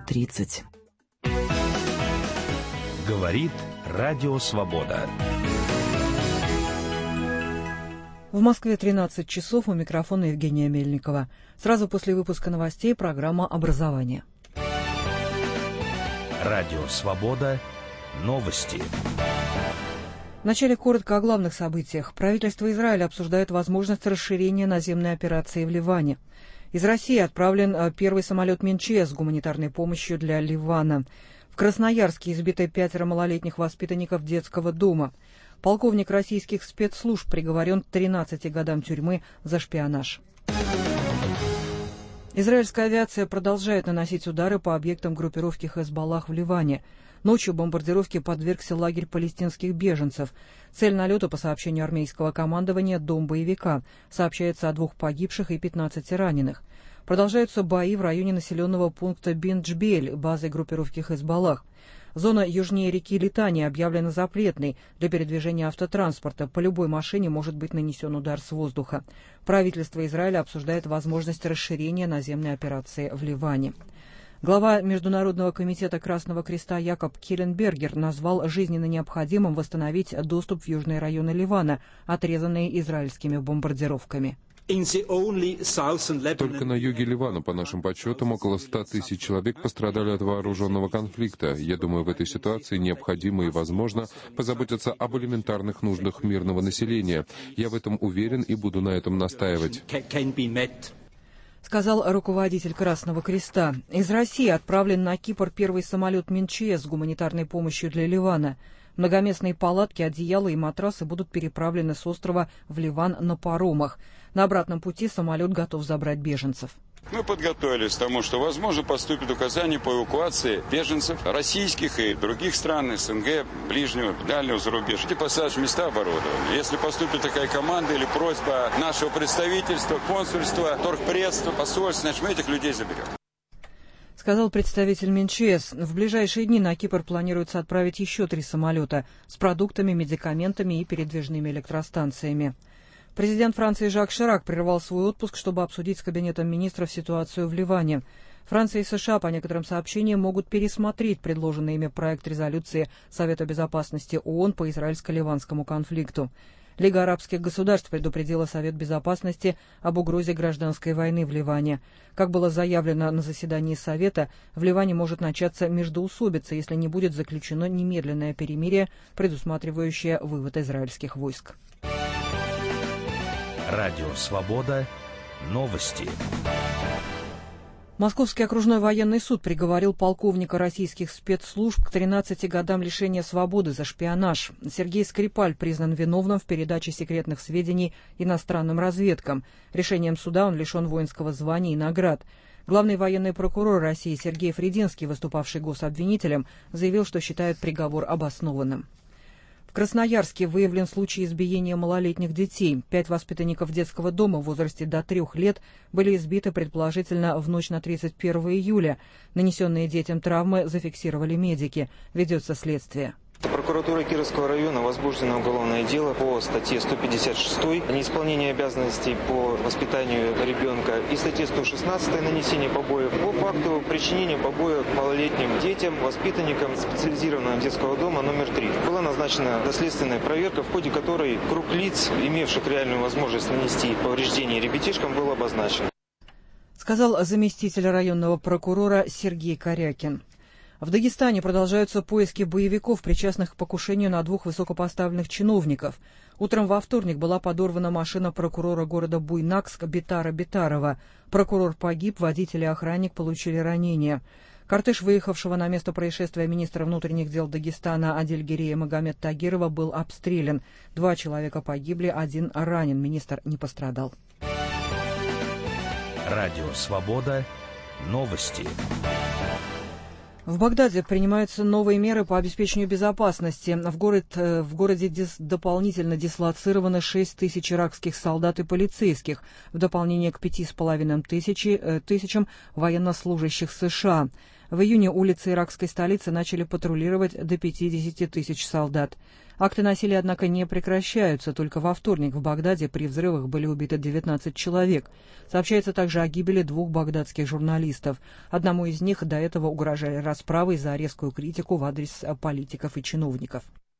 20:30. Говорит Радио Свобода. В Москве 13 часов, у микрофона Евгения Мельникова. Сразу после выпуска новостей программа «Образование». Радио Свобода. Новости. Вначале коротко о главных событиях. Правительство Израиля обсуждает возможность расширения наземной операции в Ливане. Из России отправлен первый самолет МинЧС с гуманитарной помощью для Ливана. В Красноярске избиты 5 малолетних воспитанников детского дома. Полковник российских спецслужб приговорен к 13 годам тюрьмы за шпионаж. Израильская авиация продолжает наносить удары по объектам группировки Хезболлах в Ливане. Ночью бомбардировке подвергся лагерь палестинских беженцев. Цель налета, по сообщению армейского командования, дом боевика. Сообщается о 2 погибших и 15 раненых. Продолжаются бои в районе населенного пункта Бин-Джбель, базы группировки Хезболлах. Зона южнее реки Литани объявлена запретной для передвижения автотранспорта. По любой машине может быть нанесен удар с воздуха. Правительство Израиля обсуждает возможность расширения наземной операции в Ливане. Глава Международного комитета Красного Креста Якоб Келленбергер назвал жизненно необходимым восстановить доступ в южные районы Ливана, отрезанные израильскими бомбардировками. Только на юге Ливана, по нашим подсчетам, около 100 тысяч человек пострадали от вооруженного конфликта. Я думаю, в этой ситуации необходимо и возможно позаботиться об элементарных нуждах мирного населения. Я в этом уверен и буду на этом настаивать. Сказал руководитель Красного Креста. Из России отправлен на Кипр первый самолет МинЧС с гуманитарной помощью для Ливана. Многоместные палатки, одеяла и матрасы будут переправлены с острова в Ливан на паромах. На обратном пути самолет готов забрать беженцев. Мы подготовились к тому, что, возможно, поступит указание по эвакуации беженцев российских и других стран, СНГ, ближнего, дальнего зарубежья. Эти посадочные места оборудованы. Если поступит такая команда или просьба нашего представительства, консульства, торгпредства, посольства, значит, мы этих людей заберем. Сказал представитель МинЧС. В ближайшие дни на Кипр планируется отправить еще 3 самолета с продуктами, медикаментами и передвижными электростанциями. Президент Франции Жак Ширак прервал свой отпуск, чтобы обсудить с Кабинетом министров ситуацию в Ливане. Франция и США, по некоторым сообщениям, могут пересмотреть предложенный ими проект резолюции Совета безопасности ООН по израильско-ливанскому конфликту. Лига арабских государств предупредила Совет безопасности об угрозе гражданской войны в Ливане. Как было заявлено на заседании Совета, в Ливане может начаться междоусобица, если не будет заключено немедленное перемирие, предусматривающее вывод израильских войск. Радио Свобода. Новости. Московский окружной военный суд приговорил полковника российских спецслужб к 13 годам лишения свободы за шпионаж. Сергей Скрипаль признан виновным в передаче секретных сведений иностранным разведкам. Решением суда он лишен воинского звания и наград. Главный военный прокурор России Сергей Фридинский, выступавший гособвинителем, заявил, что считает приговор обоснованным. В Красноярске выявлен случай избиения малолетних детей. 5 воспитанников детского дома в возрасте до 3 лет были избиты, предположительно, в ночь на 31 июля. Нанесенные детям травмы зафиксировали медики. Ведется следствие. Прокуратурой Кировского района возбуждено уголовное дело по статье 156 «Неисполнение обязанностей по воспитанию ребенка» и статье 116 «Нанесение побоев» по факту причинения побоев малолетним детям, воспитанникам специализированного детского дома номер 3. Была назначена доследственная проверка, в ходе которой круг лиц, имевших реальную возможность нанести повреждения ребятишкам, был обозначен. Сказал заместитель районного прокурора Сергей Корякин. В Дагестане продолжаются поиски боевиков, причастных к покушению на 2 высокопоставленных чиновников. Утром во вторник была подорвана машина прокурора города Буйнакск Бетара Бетарова. Прокурор погиб, водитель и охранник получили ранения. Кортеж выехавшего на место происшествия министра внутренних дел Дагестана Адильгерея Магомед Тагирова был обстрелян. 2 человека погибли, 1 ранен. Министр не пострадал. Радио Свобода. Новости. В Багдаде принимаются новые меры по обеспечению безопасности. В городе дополнительно дислоцировано 6 тысяч иракских солдат и полицейских, в дополнение к 5,5 тысячам военнослужащих США. В июне улицы иракской столицы начали патрулировать до 50 тысяч солдат. Акты насилия, однако, не прекращаются. Только во вторник в Багдаде при взрывах были убиты 19 человек. Сообщается также о гибели 2 багдадских журналистов. Одному из них до этого угрожали расправой за резкую критику в адрес политиков и чиновников.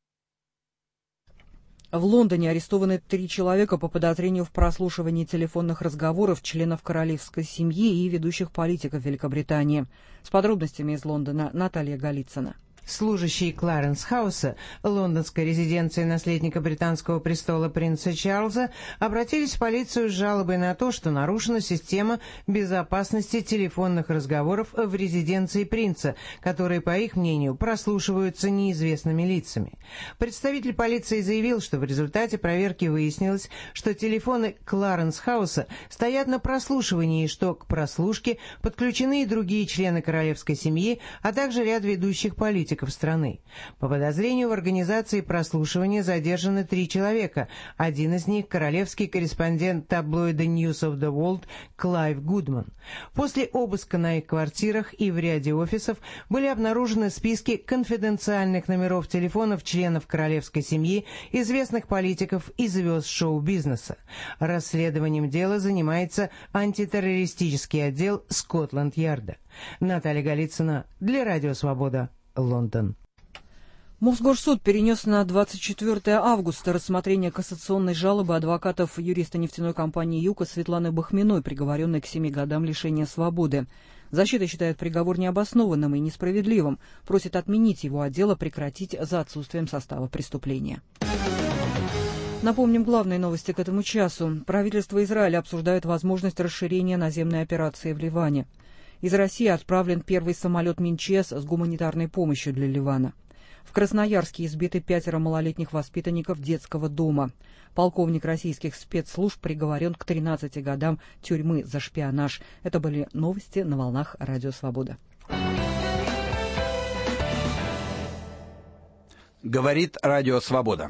В Лондоне арестованы 3 человека по подозрению в прослушивании телефонных разговоров членов королевской семьи и ведущих политиков Великобритании. С подробностями из Лондона Наталья Голицына. Служащие Кларенс Хауса, лондонской резиденции наследника британского престола принца Чарльза, обратились в полицию с жалобой на то, что нарушена система безопасности телефонных разговоров в резиденции принца, которые, по их мнению, прослушиваются неизвестными лицами. Представитель полиции заявил, что в результате проверки выяснилось, что телефоны Кларенс Хауса стоят на прослушивании и что к прослушке подключены и другие члены королевской семьи, а также ряд ведущих политиков страны. По подозрению в организации прослушивания задержаны 3 человека. Один из них — королевский корреспондент таблоида News of the World Клайв Гудман. После обыска на их квартирах и в ряде офисов были обнаружены списки конфиденциальных номеров телефонов членов королевской семьи, известных политиков и звезд шоу-бизнеса. Расследованием дела занимается антитеррористический отдел Скотланд-Ярда. Наталья Голицына для Радио Свобода, Лондон. Мосгорсуд перенес на 24 августа рассмотрение кассационной жалобы адвокатов юриста нефтяной компании «Юка» Светланы Бахминой, приговоренной к 7 годам лишения свободы. Защита считает приговор необоснованным и несправедливым, просит отменить его, а дело прекратить за отсутствием состава преступления. Напомним главные новости к этому часу. Правительство Израиля обсуждает возможность расширения наземной операции в Ливане. Из России отправлен первый самолет МинЧС с гуманитарной помощью для Ливана. В Красноярске избиты 5 малолетних воспитанников детского дома. Полковник российских спецслужб приговорен к 13 годам тюрьмы за шпионаж. Это были новости на волнах Радио Свобода. Говорит Радио Свобода.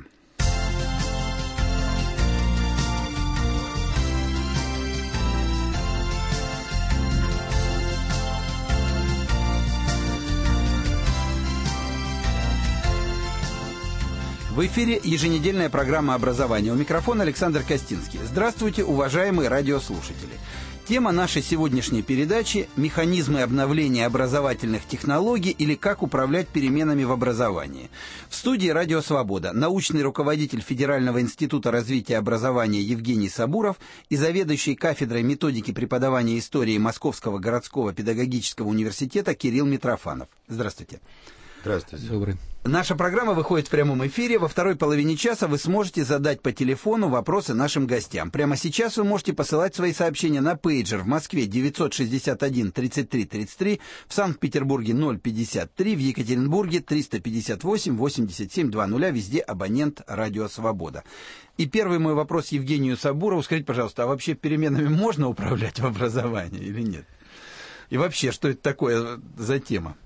В эфире еженедельная программа образования. У микрофона Александр Костинский. Здравствуйте, уважаемые радиослушатели. Тема нашей сегодняшней передачи – механизмы обновления образовательных технологий или как управлять переменами в образовании. В студии «Радио Свобода» научный руководитель Федерального института развития образования Евгений Сабуров и заведующий кафедрой методики преподавания истории Московского городского педагогического университета Кирилл Митрофанов. Здравствуйте. Здравствуйте. Добрый. Наша программа выходит в прямом эфире. Во второй половине часа вы сможете задать по телефону вопросы нашим гостям. Прямо сейчас вы можете посылать свои сообщения на пейджер в Москве 961 33 33, в Санкт-Петербурге 053, в Екатеринбурге 358 87 00, везде абонент «Радио Свобода». И первый мой вопрос Евгению Сабурову. Скажите, пожалуйста, а вообще переменами можно управлять в образовании или нет? И вообще, что это такое за тема?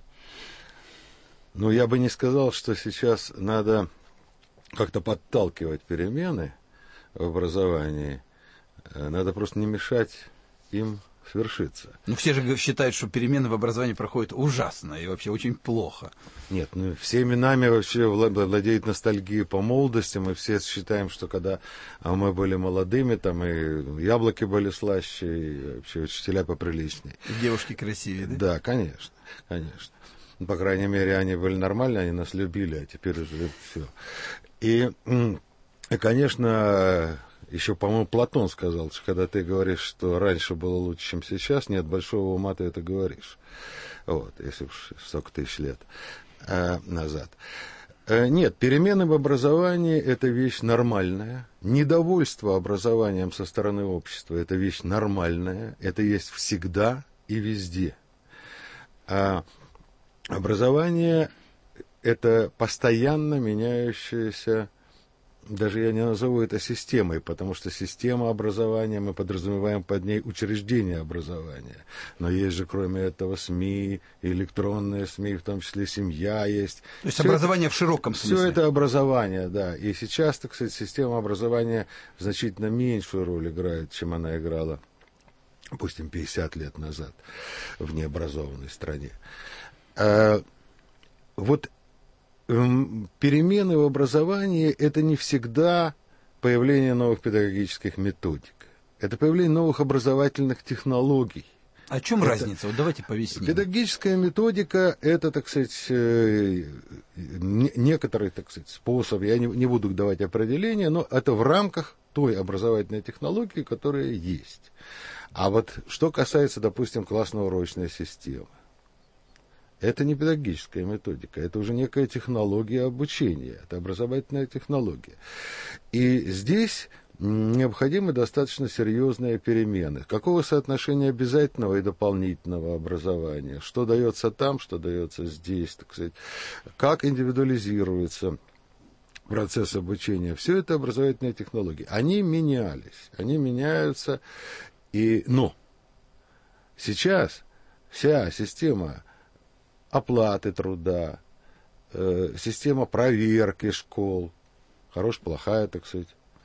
Ну, я бы не сказал, что сейчас надо как-то подталкивать перемены в образовании. Надо просто не мешать им свершиться. Ну, все же считают, что перемены в образовании проходят ужасно и вообще очень плохо. Нет, ну, всеми нами вообще владеет ностальгия по молодости. Мы все считаем, что когда мы были молодыми, там и яблоки были слаще, и вообще учителя поприличнее. И девушки красивее, да? Да, конечно, конечно. По крайней мере, они были нормальные, они нас любили, а теперь уже все. И конечно, еще, по-моему, Платон сказал, что когда ты говоришь, что раньше было лучше, чем сейчас, нет большого ума ты это говоришь. Вот, если уж столько тысяч лет назад. Нет, перемены в образовании – это вещь нормальная. Недовольство образованием со стороны общества – это вещь нормальная. Это есть всегда и везде. Образование – это постоянно меняющаяся, даже я не назову это системой, потому что система образования, мы подразумеваем под ней учреждение образования. Но есть же, кроме этого, СМИ, электронные СМИ, в том числе семья есть. То есть образование в широком смысле. Все это образование, да. И сейчас, так сказать, система образования значительно меньшую роль играет, чем она играла, допустим, 50 лет назад в необразованной стране. Вот перемены в образовании – это не всегда появление новых педагогических методик. Это появление новых образовательных технологий. О чем разница? Вот давайте поясним. Педагогическая методика – это, так сказать, некоторый, так сказать, способ, я не буду давать определение, но это в рамках той образовательной технологии, которая есть. А вот что касается, допустим, классно-урочной системы, это не педагогическая методика, это уже некая технология обучения, это образовательная технология. И здесь необходимы достаточно серьезные перемены. Какого соотношения обязательного и дополнительного образования? Что дается там, что дается здесь, так сказать? Как индивидуализируется процесс обучения? Все это образовательные технологии. Они менялись, они меняются. Но сейчас вся система оплаты труда, система проверки школ, плохая, так сказать,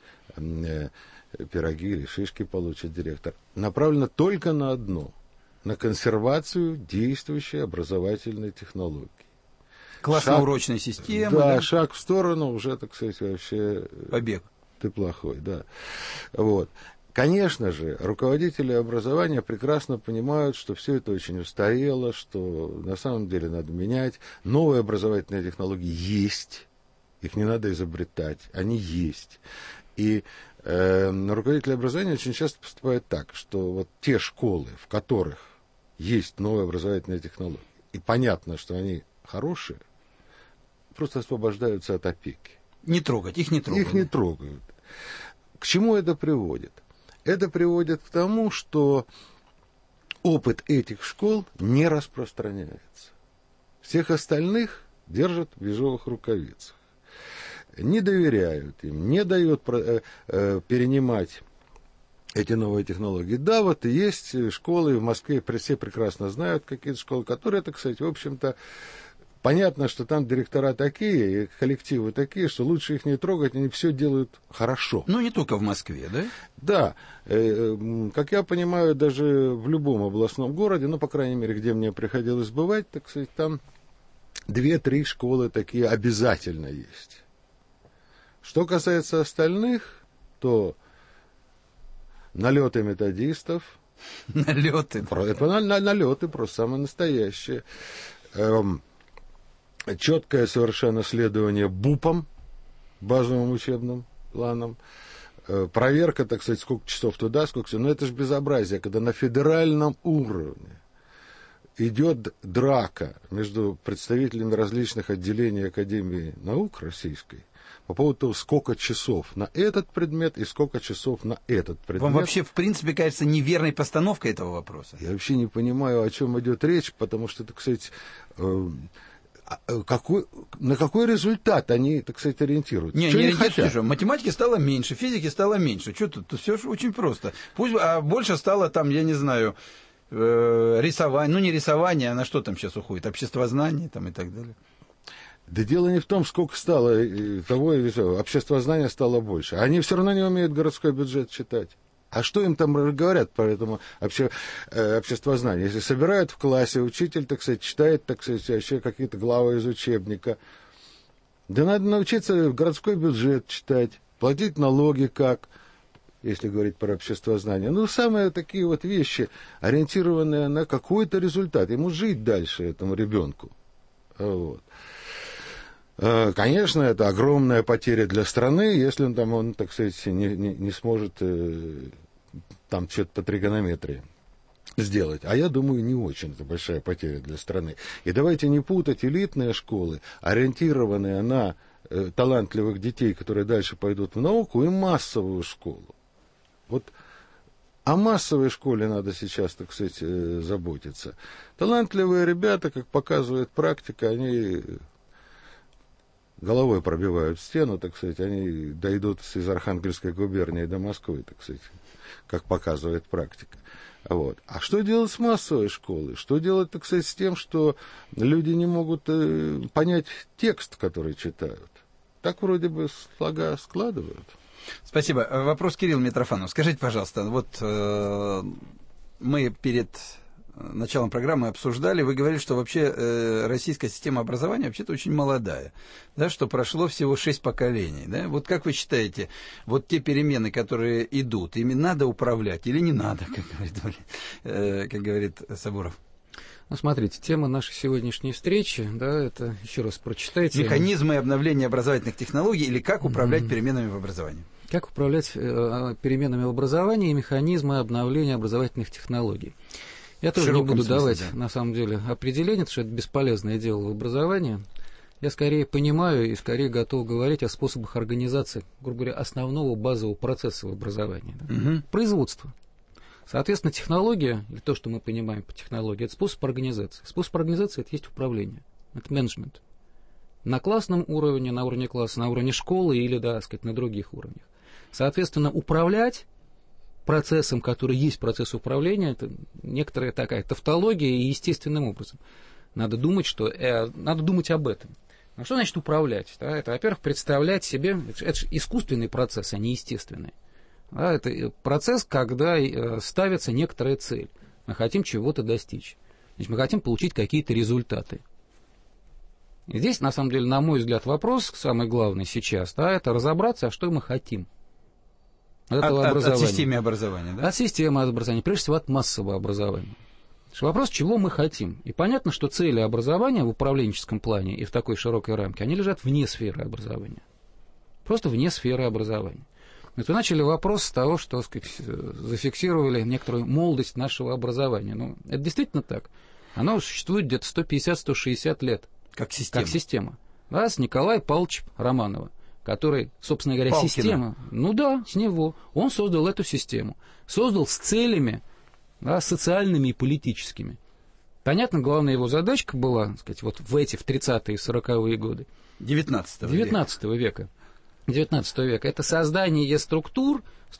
пироги или шишки получит директор, направлена только на одно, на консервацию действующей образовательной технологии. Классно-урочной системы. Да, шаг в сторону уже, так сказать, вообще... Побег. Ты плохой, да. Вот. Конечно же, руководители образования прекрасно понимают, что все это очень устарело, что на самом деле надо менять. Новые образовательные технологии есть, их не надо изобретать, они есть. И руководители образования очень часто поступают так, что вот те школы, в которых есть новые образовательные технологии, и понятно, что они хорошие, просто освобождаются от опеки. Не трогать, их не трогают. Их не трогают. К чему это приводит? Это приводит к тому, что опыт этих школ не распространяется. Всех остальных держат в ежовых рукавицах. Не доверяют им, не дают перенимать эти новые технологии. Да, вот есть школы в Москве, все прекрасно знают какие-то школы, которые, так сказать, в общем-то, понятно, что там директора такие, коллективы такие, что лучше их не трогать, они все делают хорошо. Ну, не только в Москве, да? Да. Как я понимаю, даже в любом областном городе, ну, по крайней мере, где мне приходилось бывать, так сказать, там 2-3 школы такие обязательно есть. Что касается остальных, то налеты методистов. Налеты? Налеты, просто самые настоящие. Четкое совершенно следование БУПам, базовым учебным планам, проверка, так сказать, сколько часов туда, сколько часов. Но это же безобразие, когда на федеральном уровне идет драка между представителями различных отделений Академии наук российской по поводу того, сколько часов на этот предмет и сколько часов на этот предмет. Вам вообще, в принципе, кажется неверной постановкой этого вопроса? Я вообще не понимаю, о чем идет речь, потому что, так сказать, на какой результат они, так сказать, ориентируются? Не ориентируются. Математики стало меньше, физики стало меньше. Что тут? Все же очень просто. Пусть, больше стало там, я не знаю, рисование. Ну, не рисование, а на что там сейчас уходит? Обществознание там и так далее. Да дело не в том, сколько стало того или того. Обществознание стало больше. Они все равно не умеют городской бюджет читать. А что им там говорят по этому обществознанию? Если собирают в классе, учитель, так сказать, читает, так сказать, вообще какие-то главы из учебника. Да надо научиться городской бюджет читать, платить налоги как, если говорить про обществознание. Ну, самые такие вот вещи, ориентированные на какой-то результат. Ему жить дальше, этому ребенку. Вот. Конечно, это огромная потеря для страны, если он, так сказать, не сможет там что-то по тригонометрии сделать. А я думаю, не очень это большая потеря для страны. И давайте не путать элитные школы, ориентированные на талантливых детей, которые дальше пойдут в науку, и массовую школу. Вот о массовой школе надо сейчас, так сказать, заботиться. Талантливые ребята, как показывает практика, они головой пробивают стену, так сказать, они дойдут из Архангельской губернии до Москвы, так сказать, как показывает практика. Вот. А что делать с массовой школой? Что делать, так сказать, с тем, что люди не могут понять текст, который читают? Так вроде бы слога складывают. Спасибо. Вопрос Кирилл Митрофанов. Скажите, пожалуйста, вот мы перед началом программы обсуждали, вы говорили, что вообще российская система образования вообще-то очень молодая, да, что прошло всего 6 поколений. Да? Вот как вы считаете, вот те перемены, которые идут, ими надо управлять или не надо, как говорит Сабуров? Ну, смотрите, тема нашей сегодняшней встречи, да, это, еще раз прочитайте. Механизмы обновления образовательных технологий или как управлять переменами в образовании? Как управлять переменами в образовании и механизмы обновления образовательных технологий. Я тоже не буду давать, на самом деле, определение, потому что это бесполезное дело в образовании. Я скорее понимаю и скорее готов говорить о способах организации, грубо говоря, основного базового процесса в образовании. Да? Производство. Соответственно, технология, или то, что мы понимаем по технологии, это способ организации. Способ организации – это есть управление, это менеджмент. На классном уровне, на уровне класса, на уровне школы или, да, сказать, на других уровнях. Соответственно, управлять процессом, который есть процесс управления, это некоторая такая тавтология и естественным образом. Надо думать, надо думать об этом. А что значит управлять? Да, это, во-первых, представлять себе, это же искусственный процесс, а не естественный. Да, это процесс, когда ставится некоторая цель. Мы хотим чего-то достичь. Значит, мы хотим получить какие-то результаты. И здесь, на самом деле, на мой взгляд, вопрос, самый главный сейчас, да, это разобраться, а что мы хотим. От системы образования, да? От системы образования, прежде всего от массового образования. Вопрос, чего мы хотим. И понятно, что цели образования в управленческом плане и в такой широкой рамке, они лежат вне сферы образования. Просто вне сферы образования. Вот вы начали вопрос с того, что, так сказать, зафиксировали некоторую молодость нашего образования. Ну, это действительно так. Оно существует где-то 150-160 лет. Как система. Да, с Николая Павловича Романова, который, собственно говоря, Палкина. Система. Ну да, с него. Он создал эту систему. Создал с целями, да, социальными и политическими. Понятно, главная его задачка была, так сказать, вот в 30-е и 40-е годы. 19 века. 19 века. Это создание структур,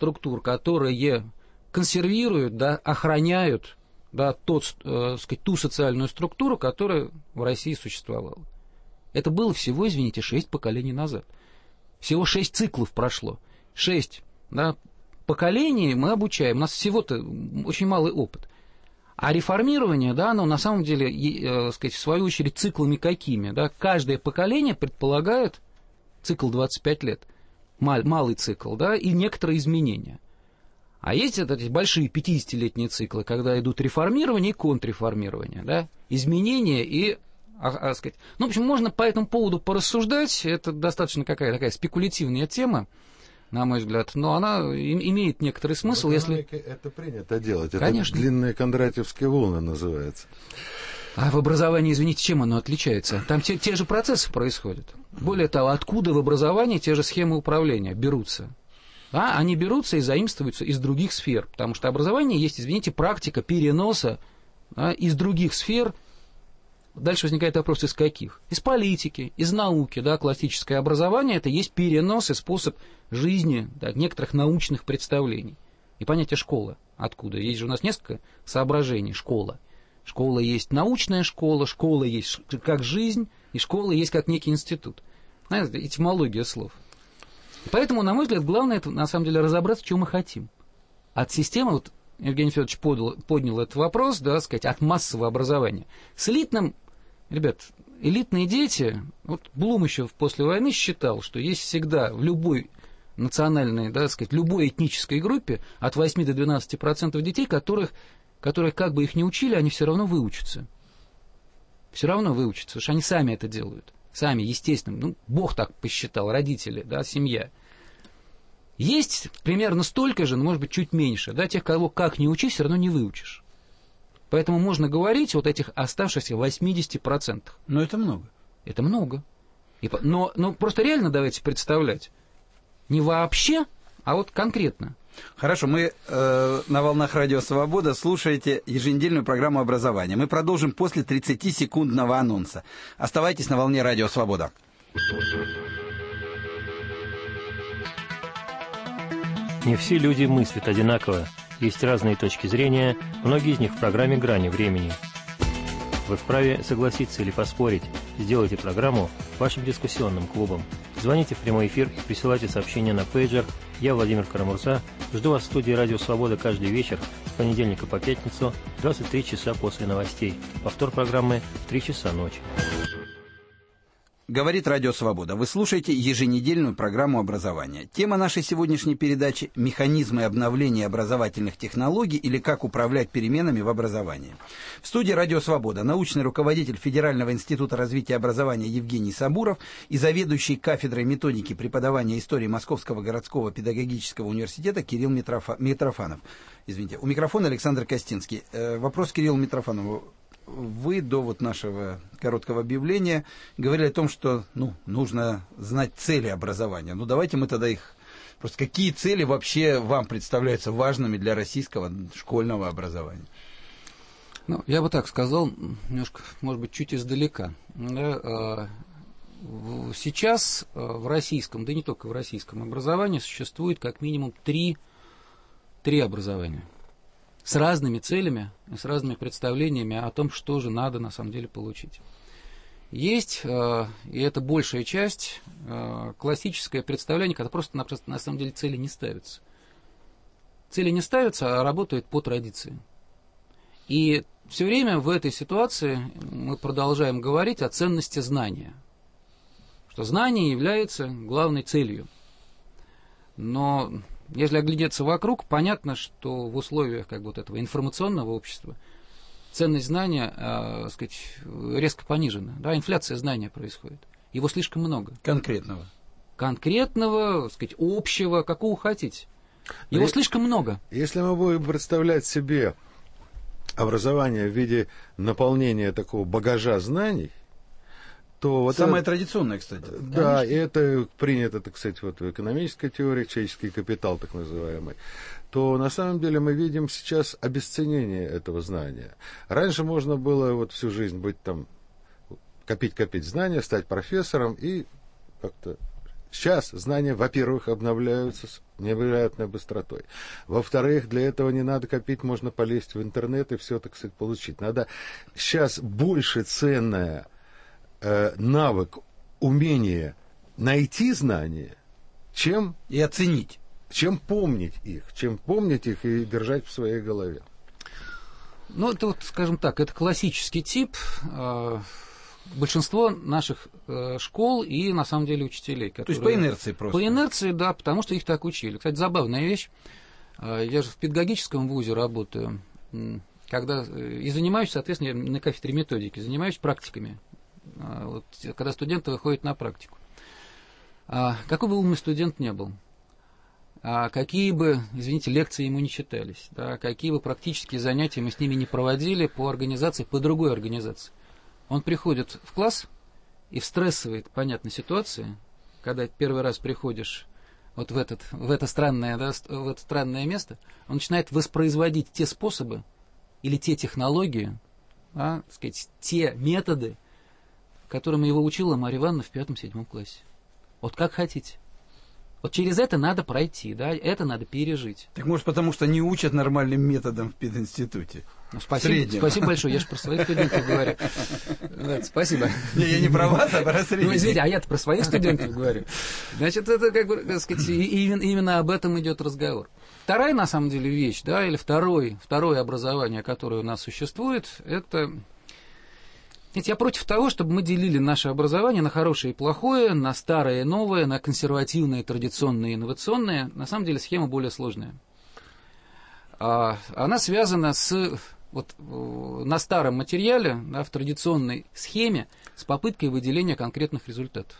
которые консервируют, да, охраняют, да, сказать, ту социальную структуру, которая в России существовала. Это было всего, извините, 6 поколений назад. Всего 6 циклов прошло. 6, да, поколений мы обучаем. У нас всего-то очень малый опыт. А реформирование, да, оно на самом деле, сказать, в свою очередь, циклами какими? Да? Каждое поколение предполагает цикл 25 лет, малый цикл, да, и некоторые изменения. А есть эти большие 50-летние циклы, когда идут реформирование и контрреформирование, да, изменения и, сказать, ну, в общем, можно по этому поводу порассуждать, это достаточно какая-то такая спекулятивная тема, на мой взгляд, но она имеет некоторый смысл, если... Это принято делать, конечно. Это длинные кондратьевские волны называется. А в образовании, извините, чем оно отличается? Там те же процессы происходят. Более того, откуда в образовании те же схемы управления берутся? Да, они берутся и заимствуются из других сфер, потому что образование есть, извините, практика переноса, да, из других сфер. Дальше возникает вопрос, из каких? Из политики, из науки. Да, классическое образование – это есть перенос и способ жизни, да, некоторых научных представлений. И понятие «школа» откуда? Есть же у нас несколько соображений «школа». Школа есть научная школа есть как жизнь, и школа есть как некий институт. Знаете, этимология слов. Поэтому, на мой взгляд, главное, это, на самом деле, разобраться, чего мы хотим. От системы, вот Евгений Федорович поднял этот вопрос, да, сказать, от массового образования. С элитным, ребят, элитные дети, вот Блум еще после войны считал, что есть всегда в любой национальной, да, сказать, любой этнической группе от 8 до 12% детей, которые, как бы их ни учили, они все равно выучатся. Все равно выучатся, потому что они сами это делают. Сами, естественно. Ну, Бог так посчитал, родители, да, семья. Есть примерно столько же, но, может быть, чуть меньше. Да, тех, кого как ни учи, все равно не выучишь. Поэтому можно говорить вот этих оставшихся 80%. Но это много. Это много. Но просто реально давайте представлять. Не вообще, а вот конкретно. Хорошо, мы на волнах Радио Свобода слушаете еженедельную программу образования. Мы продолжим после 30-секундного анонса. Оставайтесь на волне Радио Свобода. Не все люди мыслят одинаково. Есть разные точки зрения, многие из них в программе «Грани времени». Вы вправе согласиться или поспорить. Сделайте программу вашим дискуссионным клубом. Звоните в прямой эфир и присылайте сообщения на пейджер. Я, Владимир Карамурза, жду вас в студии «Радио Свобода» каждый вечер с понедельника по пятницу в 23 часа после новостей. Повтор программы в 3 часа ночи. Говорит Радио Свобода. Вы слушаете еженедельную программу образования. Тема нашей сегодняшней передачи – механизмы обновления образовательных технологий или как управлять переменами в образовании. В студии Радио Свобода научный руководитель Федерального института развития образования Евгений Сабуров и заведующий кафедрой методики преподавания истории Московского городского педагогического университета Кирилл Митрофанов. Извините, у микрофона Александр Костинский. Вопрос Кириллу Митрофанову. Вы до нашего короткого объявления говорили о том, что нужно знать цели образования. Давайте мы тогда их... Просто какие цели вообще вам представляются важными для российского школьного образования? Я бы так сказал, немножко, может быть, чуть издалека. Сейчас в российском, да не только в российском образовании существует как минимум три образования. С разными целями, с разными представлениями о том, что же надо на самом деле получить. Есть, и это большая часть, классическое представление, когда просто на самом деле цели не ставятся. Цели не ставятся, а работают по традиции. И все время в этой ситуации мы продолжаем говорить о ценности знания. Что знание является главной целью. Но... Если оглядеться вокруг, понятно, что в условиях этого информационного общества ценность знания, резко понижена. Да, инфляция знания происходит. Его слишком много. Конкретного, общего, какого хотите. Его слишком много. Если мы будем представлять себе образование в виде наполнения такого багажа знаний, то самое традиционное, кстати. Да, конечно. И это принято, в экономической теории, человеческий капитал, так называемый, то на самом деле мы видим сейчас обесценение этого знания. Раньше можно было всю жизнь быть копить знания, стать профессором, и как-то сейчас знания, во-первых, обновляются с невероятной быстротой. Во-вторых, для этого не надо копить, можно полезть в интернет и все, получить. Надо сейчас больше ценное навык, умение найти знания, чем и оценить, чем помнить их и держать в своей голове. Это скажем так, это классический тип. Большинство наших школ и, на самом деле, учителей. То есть по инерции просто? По инерции, да, потому что их так учили. Кстати, забавная вещь. Я же в педагогическом вузе работаю, и занимаюсь, соответственно, на кафедре методики, занимаюсь практиками. Когда студенты выходят на практику. Какой бы умный студент не был, какие бы, лекции ему не читались, какие бы практические занятия мы с ними не проводили по организации, по другой организации, он приходит в класс и в стрессовой, понятной ситуации, когда первый раз приходишь в это странное место, он начинает воспроизводить те способы или те технологии, те методы, которым его учила Марья Ивановна в 5-7 классе. Как хотите. Через это надо пройти, это надо пережить. Так может, потому что не учат нормальным методом в пединституте? Спасибо большое, я же про своих студентов говорю. Спасибо. Я не про вас, а про средних. Извините, а я-то про своих студентов говорю. Значит, это, именно об этом идет разговор. Вторая, на самом деле, вещь, или второе образование, которое у нас существует, это... Я против того, чтобы мы делили наше образование на хорошее и плохое, на старое и новое, на консервативное, традиционное и инновационное. На самом деле схема более сложная. Она связана на старом материале, в традиционной схеме, с попыткой выделения конкретных результатов.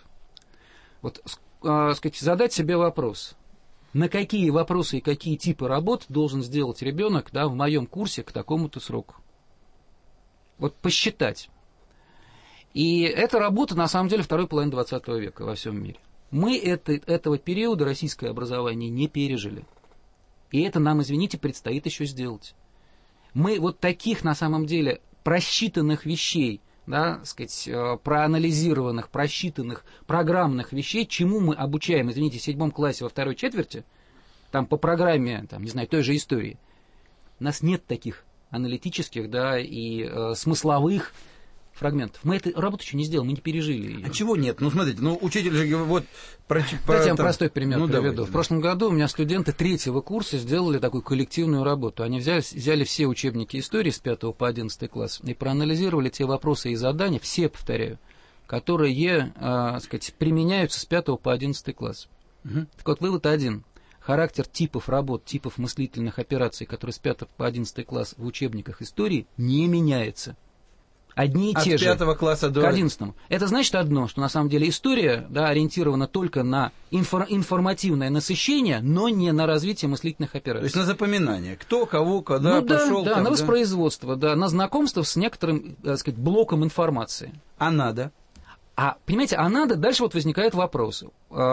Задать себе вопрос, на какие вопросы и какие типы работ должен сделать ребенок в моем курсе к такому-то сроку. Посчитать. И эта работа, на самом деле, второй половины 20 века во всем мире. Мы этого периода российское образование не пережили. И это нам, извините, предстоит еще сделать. Мы таких, на самом деле, просчитанных вещей, проанализированных, просчитанных, программных вещей, чему мы обучаем, извините, в 7 классе во второй четверти, по программе, той же истории, у нас нет таких аналитических, и смысловых фрагментов. Мы эту работу еще не сделали, мы не пережили ее. А чего нет? Ну, смотрите, учитель же вот... Давайте я вам простой пример приведу. Давайте. В прошлом году у меня студенты 3-го курса сделали такую коллективную работу. Они взяли все учебники истории с 5 по 11 класс и проанализировали те вопросы и задания, все, повторяю, которые, применяются с 5 по 11 класс. Так вот, вывод один. Характер типов работ, типов мыслительных операций, которые с 5 по 11 класс в учебниках истории, не меняется. Одни и те же. От 5 класса до... К 11. Это значит одно, что на самом деле история, да, ориентирована только на информативное насыщение, но не на развитие мыслительных операций. То есть на запоминание. Кто, кого, когда пошел. Да, на воспроизводство, да, на знакомство с некоторым, так сказать, блоком информации. А надо? Понимаете, дальше вот возникает вопрос.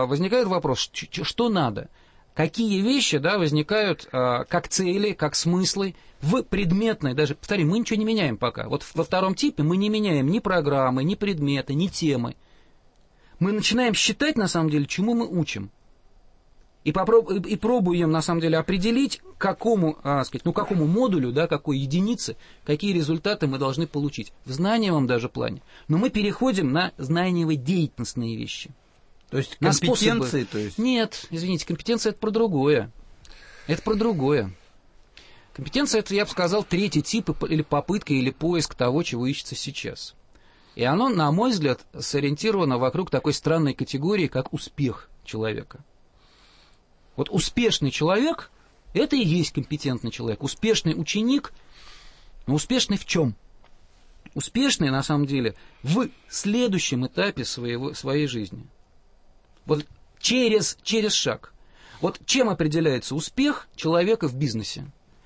Что надо? Какие вещи, да, возникают как цели, как смыслы в предметной, даже, повторим, мы ничего не меняем пока. Вот во втором типе мы не меняем ни программы, ни предметы, ни темы. Мы начинаем считать, на самом деле, чему мы учим. И пробуем, на самом деле, определить, какому модулю, да, какой единице, какие результаты мы должны получить. В знаниевом даже плане. Но мы переходим на знаниево-деятельностные вещи. То есть компетенции? То есть... Нет, извините, компетенция – это про другое. Это про другое. Компетенция – это, я бы сказал, 3-й тип или попытка, или поиск того, чего ищется сейчас. И оно, на мой взгляд, сориентировано вокруг такой странной категории, как успех человека. Вот успешный человек – это и есть компетентный человек. Успешный ученик, но успешный в чем? Успешный, на самом деле, в следующем этапе своей жизни. Вот через шаг. Вот чем определяется успех человека в бизнесе?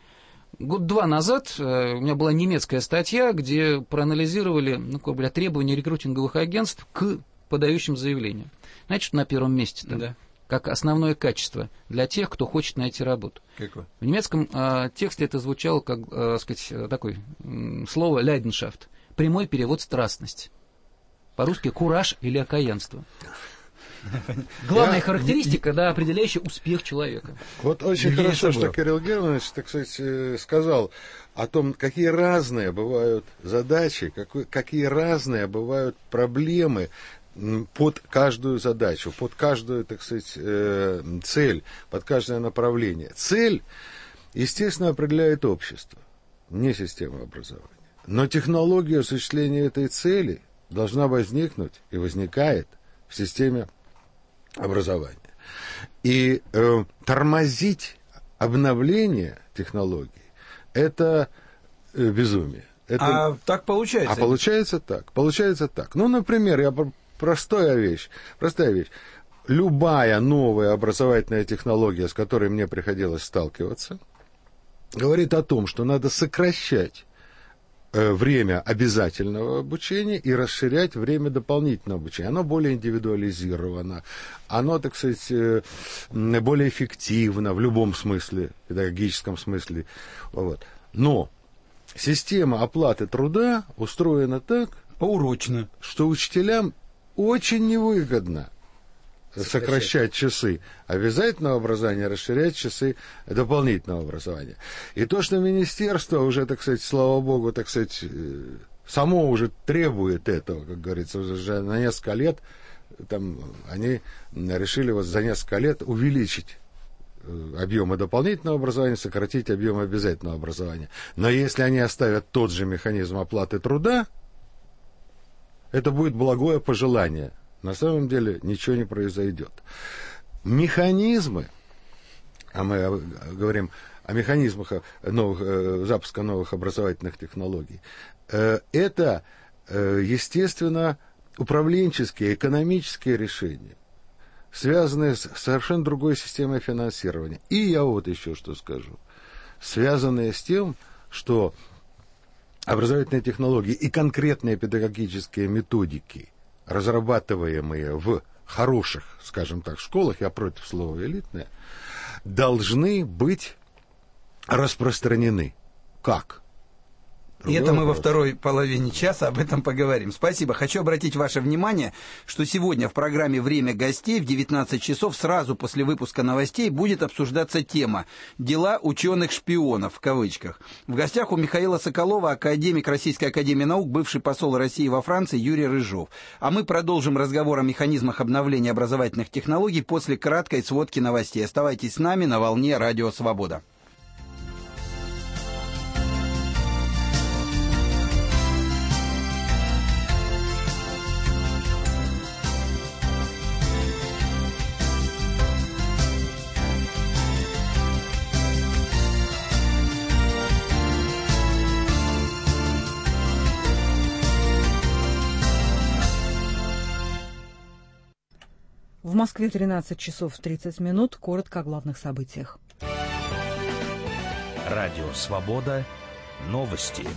2 назад у меня была немецкая статья, где проанализировали требования рекрутинговых агентств к подающим заявления. Знаете, что на первом месте? Да. Как основное качество для тех, кто хочет найти работу. Какое? В немецком тексте это звучало как такое слово «Leidenschaft». Прямой перевод «страстность». По-русски «кураж» или «окаянство». Главная характеристика, да, определяющая успех человека. Вот очень хорошо, что Кирилл Германович, так сказать, сказал о том, какие разные бывают задачи, какие разные бывают проблемы под каждую задачу, под каждую, так сказать, цель, под каждое направление. Цель, естественно, определяет общество, не система образования. Но технология осуществления этой цели должна возникнуть и возникает в системе образования. И тормозить обновление технологий – это безумие. Так получается? Получается так. Ну, например, простая вещь. Любая новая образовательная технология, с которой мне приходилось сталкиваться, говорит о том, что надо сокращать время обязательного обучения и расширять время дополнительного обучения. Оно более индивидуализировано, оно, так сказать, более эффективно в любом смысле, педагогическом смысле. Вот. Но система оплаты труда устроена так, поурочно, что учителям очень невыгодно сокращать часы обязательного образования, расширять часы дополнительного образования. И то, что министерство уже, так сказать, слава богу, так сказать, само уже требует этого, как говорится, уже на несколько лет, там, они решили вот за несколько лет увеличить объемы дополнительного образования, сократить объемы обязательного образования. Но если они оставят тот же механизм оплаты труда, это будет благое пожелание. На самом деле ничего не произойдет. Механизмы, а мы говорим о механизмах запуска новых образовательных технологий, это, естественно, управленческие, экономические решения, связанные с совершенно другой системой финансирования. И я вот еще что скажу. Связанные с тем, что образовательные технологии и конкретные педагогические методики, разрабатываемые в хороших, скажем так, школах, я против слова элитные, должны быть распространены. Как? И это мы во второй половине часа об этом поговорим. Спасибо. Хочу обратить ваше внимание, что сегодня в программе «Время гостей» в 19 часов сразу после выпуска новостей будет обсуждаться тема «Дела ученых-шпионов» в кавычках. В гостях у Михаила Соколова академик Российской академии наук, бывший посол России во Франции Юрий Рыжов. А мы продолжим разговор о механизмах обновления образовательных технологий после краткой сводки новостей. Оставайтесь с нами на волне Радио Свобода. В Москве 13 часов 30 минут. Коротко о главных событиях. Радио «Свобода». Новости.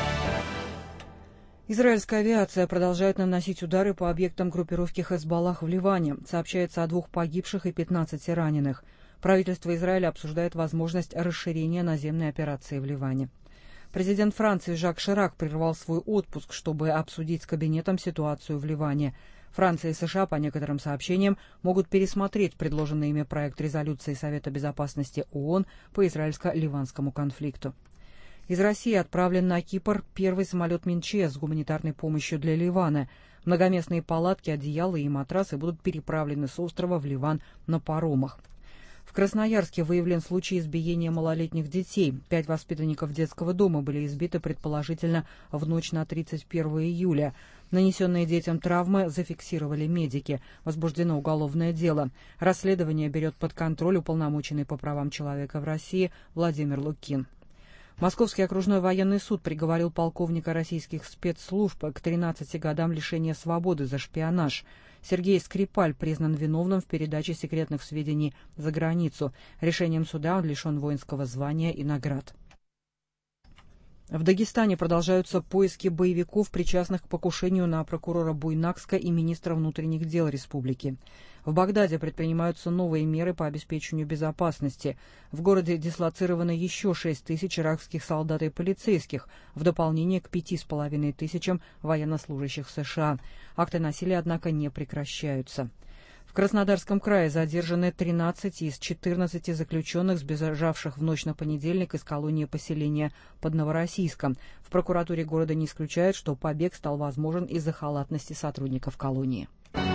Израильская авиация продолжает наносить удары по объектам группировки Хезболлах в Ливане. Сообщается о 2 погибших и 15 раненых. Правительство Израиля обсуждает возможность расширения наземной операции в Ливане. Президент Франции Жак Ширак прервал свой отпуск, чтобы обсудить с кабинетом ситуацию в Ливане. Франция и США, по некоторым сообщениям, могут пересмотреть предложенный ими проект резолюции Совета Безопасности ООН по израильско-ливанскому конфликту. Из России отправлен на Кипр первый самолет МинЧС с гуманитарной помощью для Ливана. Многоместные палатки, одеяла и матрасы будут переправлены с острова в Ливан на паромах. В Красноярске выявлен случай избиения малолетних детей. 5 воспитанников детского дома были избиты предположительно в ночь на 31 июля. Нанесенные детям травмы зафиксировали медики. Возбуждено уголовное дело. Расследование берет под контроль уполномоченный по правам человека в России Владимир Лукин. Московский окружной военный суд приговорил полковника российских спецслужб к 13 годам лишения свободы за шпионаж. Сергей Скрипаль признан виновным в передаче секретных сведений за границу. Решением суда он лишен воинского звания и наград. В Дагестане продолжаются поиски боевиков, причастных к покушению на прокурора Буйнакска и министра внутренних дел республики. В Багдаде предпринимаются новые меры по обеспечению безопасности. В городе дислоцировано еще 6 тысяч иракских солдат и полицейских, в дополнение к 5,5 тысячам военнослужащих США. Акты насилия, однако, не прекращаются. В Краснодарском крае задержаны 13 из 14 заключенных, сбежавших в ночь на понедельник из колонии поселения под Новороссийском. В прокуратуре города не исключают, что побег стал возможен из-за халатности сотрудников колонии.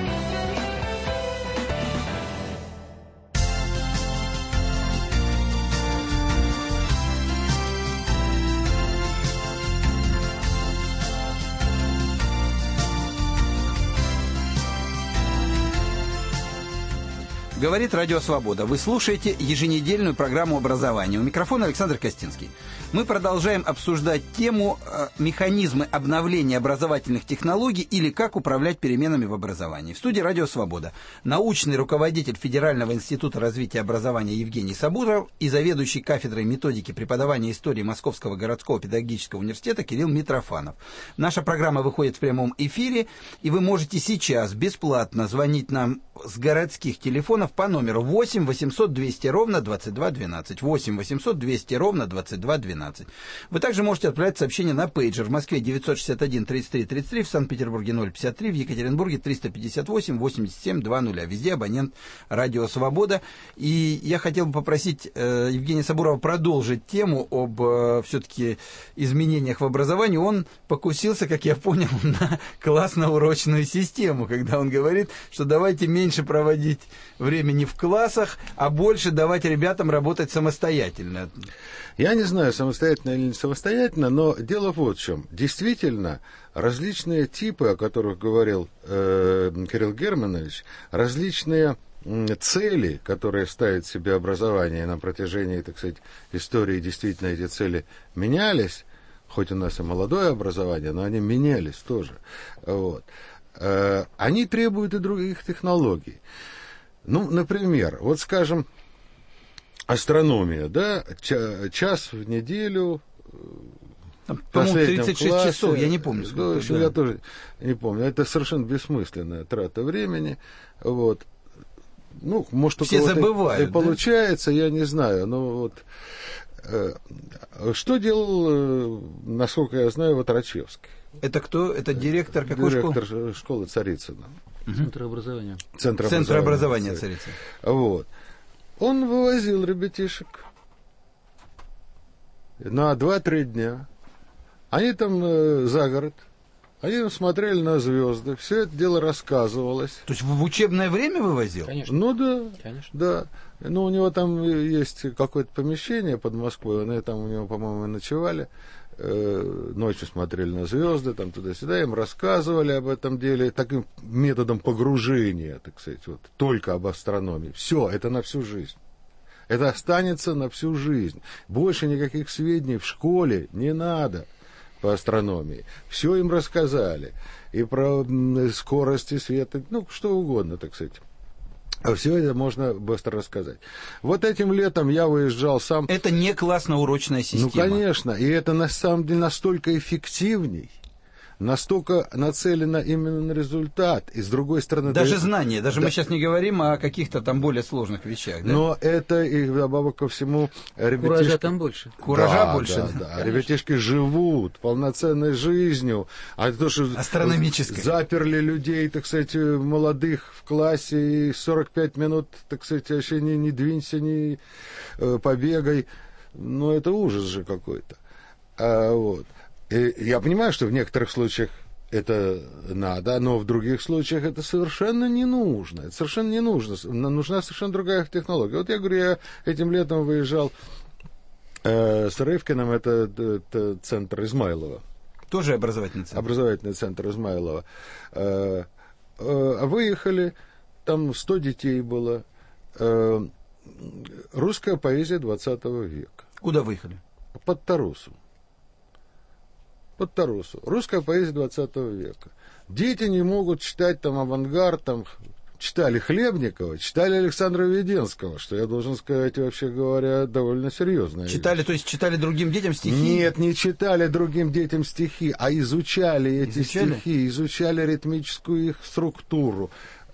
Говорит Радио Свобода. Вы слушаете еженедельную программу образования. У микрофона Александр Костинский. Мы продолжаем обсуждать тему механизмы обновления образовательных технологий или как управлять переменами в образовании. В студии Радио Свобода научный руководитель Федерального института развития образования Евгений Сабуров и заведующий кафедрой методики преподавания истории Московского городского педагогического университета Кирилл Митрофанов. Наша программа выходит в прямом эфире, и вы можете сейчас бесплатно звонить нам с городских телефонов по номеру 8 800 200 ровно 2212. 8 800 200 ровно 2212. Вы также можете отправлять сообщение на пейджер. В Москве 961 33 33, в Санкт-Петербурге 053, в Екатеринбурге 358 87 20. Везде абонент Радио Свобода. И я хотел бы попросить Евгения Сабурова продолжить тему об все-таки изменениях в образовании. Он покусился, как я понял, на классно-урочную систему, когда он говорит, что давайте меньше проводить времени в классах, а больше давать ребятам работать самостоятельно. Я не знаю, самостоятельно или не самостоятельно, но дело вот в чем. Действительно, различные типы, о которых говорил Кирилл Германович, различные цели, которые ставит себе образование на протяжении, так сказать, истории, действительно эти цели менялись, хоть у нас и молодое образование, но они менялись тоже. Вот. Они требуют и других технологий. Ну, например, вот скажем, астрономия, да, час в неделю, по-моему, 36 классе, часов, я не помню. Сколько, да. Я тоже не помню. Это совершенно бессмысленная трата времени. Вот. Ну, может, у все кого-то забывают, и получается, да? Я не знаю. Но вот Что делал, насколько я знаю, Ватрачевский? Это кто? Это директор какой школы? Директор школы Царицына. Центр образования. Центр образования Царицына. Вот. Он вывозил ребятишек на 2-3 дня. Они там за город. Они там смотрели на звезды, все это дело рассказывалось. То есть в учебное время вывозил? Конечно. Ну да, Конечно. да. Ну, у него там есть какое-то помещение под Москвой, они там у него, по-моему, ночевали, ночью смотрели на звезды, там туда-сюда, им рассказывали об этом деле, таким методом погружения, так сказать, вот, только об астрономии. Все, это на всю жизнь. Это останется на всю жизнь. Больше никаких сведений в школе не надо по астрономии. Все им рассказали. И про скорости света, ну, что угодно, так сказать. А все это можно быстро рассказать. Вот этим летом я выезжал сам. Это не классно-урочная система. Ну, конечно. И это на самом деле настолько эффективней, настолько нацелено именно на результат. И с другой стороны... Даже знания. Даже мы сейчас не говорим о каких-то там более сложных вещах. Да? Но это, и вдобавок ко всему, ребятишки... Куража там больше. Куража больше. Да. Ребятишки живут полноценной жизнью. А то, что астрономической. Заперли людей, так сказать, молодых в классе, и 45 минут, так сказать, вообще не двинься, не побегай. Ну, это ужас же какой-то. Вот. И я понимаю, что в некоторых случаях это надо, но в других случаях это совершенно не нужно. Это совершенно не нужно. Нужна совершенно другая технология. Вот я говорю, я этим летом выезжал с Рывкиным, это центр Измайлова. Тоже образовательный центр? Образовательный центр Измайлова. Выехали, там 100 детей было. Русская поэзия 20 века. Куда выехали? Под Тарусу. Под Тарусу. Русская поэзия 20 века. Дети не могут читать там авангард, там читали Хлебникова, читали Александра Введенского, что я должен сказать, вообще говоря, довольно серьезно. Читали, то есть читали другим детям стихи? Нет, не читали другим детям стихи, а изучали эти стихи, изучали ритмическую их структуру.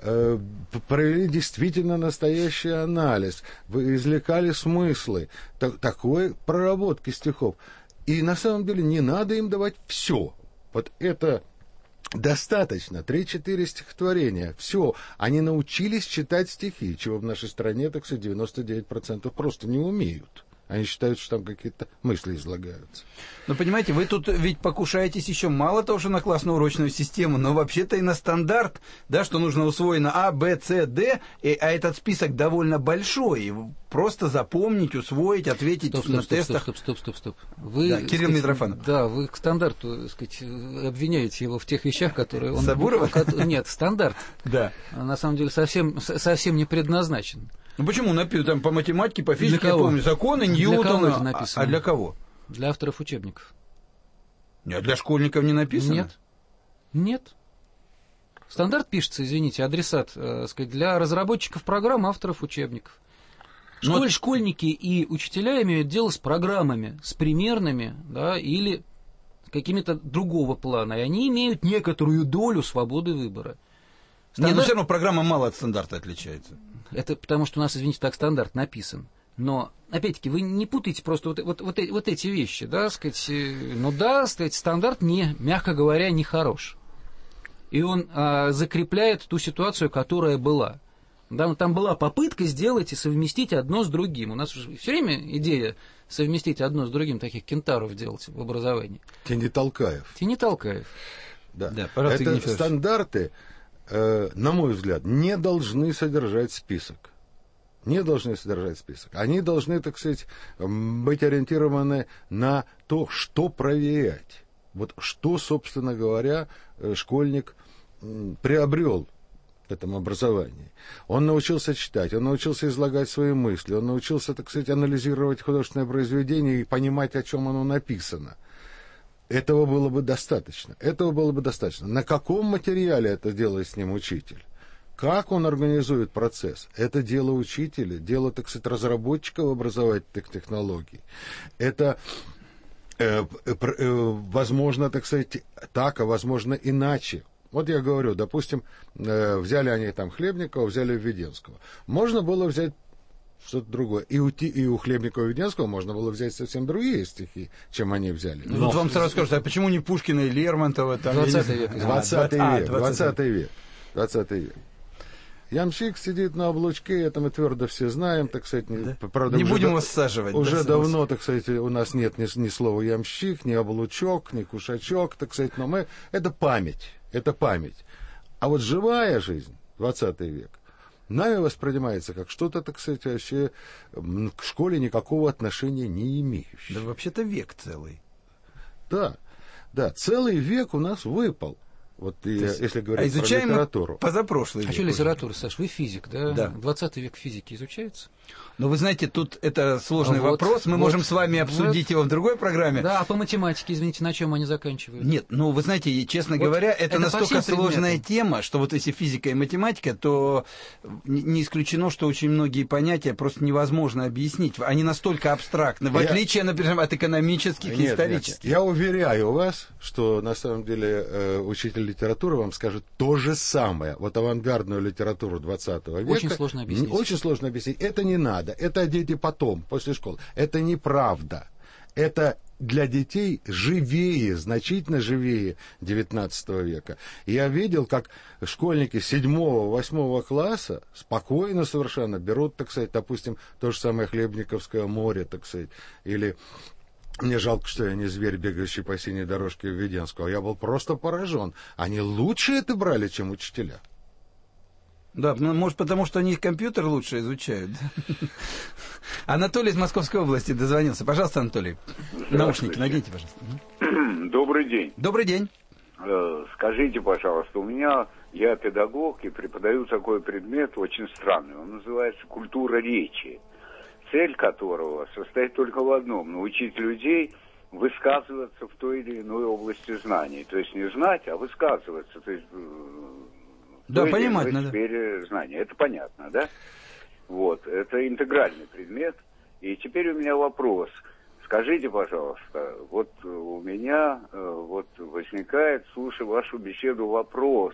Провели действительно настоящий анализ, извлекали смыслы такой проработки стихов. И на самом деле не надо им давать все. Вот это достаточно. 3-4 стихотворения. Все. Они научились читать стихи, чего в нашей стране, так сказать, 99% просто не умеют. Они считают, что там какие-то мысли излагаются. Но понимаете, вы тут ведь покушаетесь еще мало того, что на классно-урочную систему, но вообще-то и на стандарт, да, что нужно усвоено А, Б, С, Д, а этот список довольно большой. И просто запомнить, усвоить, ответить на тестах. Стоп. Вы, да, Кирилл Митрофанов. Да, вы к стандарту, так сказать, обвиняете его в тех вещах, которые он... Сабурова? Нет, стандарт. Да. На самом деле совсем не предназначен. Ну почему написано там по математике, по физике, я помню, законы Ньютона. А для кого? Для авторов учебников. Нет, для школьников не написано? Нет. Стандарт пишется, извините, адресат, сказать, для разработчиков программ, авторов учебников. Школьники и учителя имеют дело с программами, с примерными, да, или какими-то другого плана, и они имеют некоторую долю свободы выбора. Нет, но все равно программа мало от стандарта отличается. Это потому, что у нас, извините, так стандарт написан. Но, опять-таки, вы не путайте просто вот эти вещи, да, сказать, ну да, сказать, стандарт, мягко говоря, не хорош. И он закрепляет ту ситуацию, которая была. Да, там была попытка сделать и совместить одно с другим. У нас же все время идея совместить одно с другим, таких кентавров делать в образовании. Тенитолкаев. Да, это стандарты, на мой взгляд, не должны содержать список. Они должны, так сказать, быть ориентированы на то, что проверять. Вот что, собственно говоря, школьник приобрел в этом образовании. Он научился читать, он научился излагать свои мысли, он научился, так сказать, анализировать художественное произведение и понимать, о чем оно написано. Этого было бы достаточно. На каком материале это делает с ним учитель? Как он организует процесс? Это дело учителя, дело, так сказать, разработчиков образовательных технологий. Это, возможно, так сказать, так, а возможно, иначе. Вот я говорю, допустим, взяли они там Хлебникова, взяли Введенского. Можно было взять что-то другое. И у Хлебникова и Веденского можно было взять совсем другие стихи, чем они взяли. Ну, вот вам сразу скажут, а почему не Пушкина и Лермонтова? 20 век. 20 век. Ямщик сидит на облучке, это мы твердо все знаем, так сказать. Да? Правда, не будем воссаживать. Уже давно, так сказать, у нас нет ни слова ямщик, ни облучок, ни кушачок, так сказать, но это память. А вот живая жизнь, 20 век, нами воспринимается как что-то, так сказать, вообще к школе никакого отношения не имеющее. Да вообще-то век целый. Да, целый век у нас выпал. Вот если говорить про литературу. Позапрошлый век. А что литература, Саш? Вы физик, да? Да. 20 век физики изучается? Но вы знаете, тут это сложный вопрос. Мы можем с вами обсудить его в другой программе. Да, а по математике, извините, на чем они заканчивают? Нет, ну вы знаете, честно говоря, это настолько сложная тема, что вот если физика и математика, то не исключено, что очень многие понятия просто невозможно объяснить. Они настолько абстрактны, в отличие, например, от экономических и исторических. Я уверяю вас, что на самом деле учитель литературы вам скажет то же самое. Вот авангардную литературу 20 века. Очень сложно объяснить. Очень сложно объяснить. Это не надо. Это дети потом, после школы. Это неправда. Это для детей живее, значительно живее 19 века. Я видел, как школьники 7-8 класса спокойно совершенно берут, так сказать, допустим, то же самое Хлебниковское море, так сказать, или... Мне жалко, что я не зверь, бегающий по синей дорожке Введенского. Я был просто поражен. Они лучше это брали, чем учителя. Да, может, потому что они компьютер лучше изучают. Анатолий из Московской области дозвонился. Пожалуйста, Анатолий. Наушники наденьте, пожалуйста. Добрый день. Добрый день. Скажите, пожалуйста, я педагог и преподаю такой предмет очень странный. Он называется «Культура речи», цель которого состоит только в одном – научить людей высказываться в той или иной области знаний. То есть не знать, а высказываться. То есть да, понимать надо. Сфере знания. Это понятно, да? Вот, это интегральный предмет. И теперь у меня вопрос. Скажите, пожалуйста, вот у меня вот возникает, слушая вашу беседу, вопрос.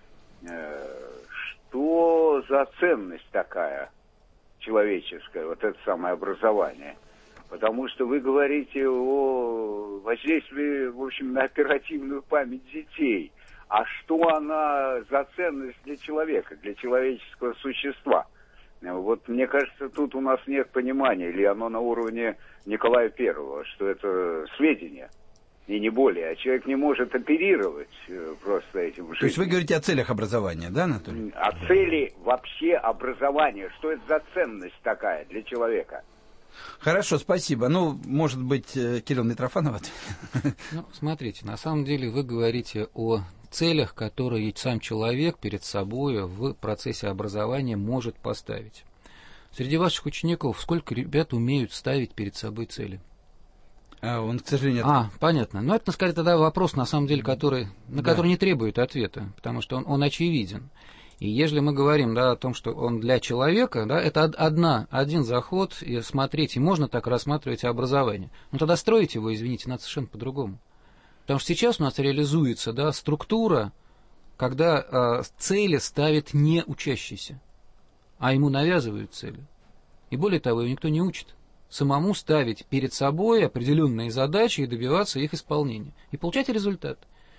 Что за ценность такая человеческое, вот это самое образование? Потому что вы говорите о воздействии, в общем, на оперативную память детей. А что она за ценность для человека, для человеческого существа? Вот мне кажется, тут у нас нет понимания, или оно на уровне Николая Первого, что это сведения, и не более. А человек не может оперировать просто этим жизнью. То есть вы говорите о целях образования, да, Анатолий? О цели вообще образования. Что это за ценность такая для человека? Хорошо, спасибо. Ну, может быть, Кирилл Митрофанов ответит? Ну, смотрите, на самом деле вы говорите о целях, которые сам человек перед собой в процессе образования может поставить. Среди ваших учеников сколько ребят умеют ставить перед собой цели? Он, к сожалению... Понятно. Но это, скорее, тогда вопрос, на самом деле, который не требует ответа, потому что он очевиден. И если мы говорим, о том, что он для человека, это один заход, и смотреть, и можно так рассматривать образование. Но тогда строить его, извините, надо совершенно по-другому. Потому что сейчас у нас реализуется структура, когда цели ставит не учащийся, а ему навязывают цели. И более того, его никто не учит самому ставить перед собой определенные задачи и добиваться их исполнения. И получать результат.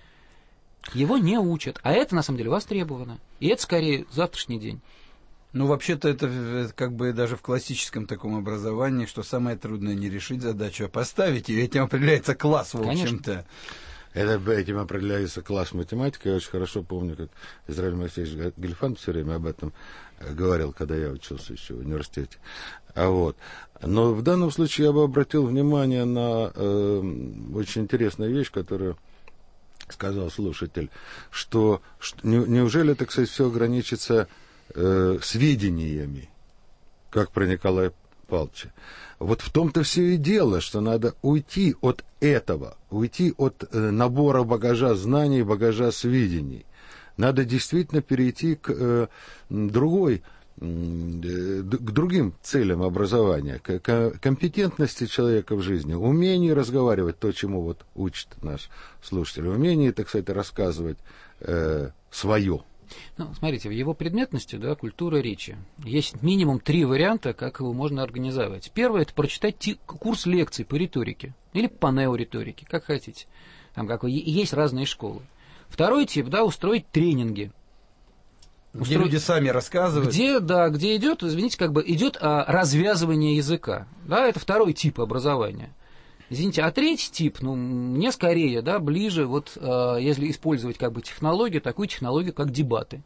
Его не учат, а это на самом деле востребовано. И это скорее завтрашний день. Ну, вообще-то это как бы даже в классическом таком образовании, что самое трудное не решить задачу, а поставить ее. Этим определяется класс, в общем-то. Этим определяется класс математики. Я очень хорошо помню, как Израиль Моисеевич Гельфанд все время об этом говорил, когда я учился еще в университете. Но в данном случае я бы обратил внимание на очень интересную вещь, которую сказал слушатель, что неужели, так сказать, все ограничится сведениями, как про Николая Павловича. Вот в том-то все и дело, что надо уйти от этого, уйти от набора багажа знаний, багажа сведений. Надо действительно перейти к другим целям образования, к компетентности человека в жизни, умению разговаривать, то, чему учит наш слушатель, умению, так сказать, рассказывать свое, Ну, смотрите, в его предметности, да, культура речи. Есть минимум 3 варианта, как его можно организовать. Первое – это прочитать курс лекций по риторике или по неориторике, как хотите. Там есть разные школы. Второй тип, да, устроить тренинги. Где люди сами рассказывают. Где идет, извините, идет развязывание языка. Да, это второй тип образования. Извините, а третий тип, мне скорее, да, ближе, если использовать технологию, такую технологию, как дебаты.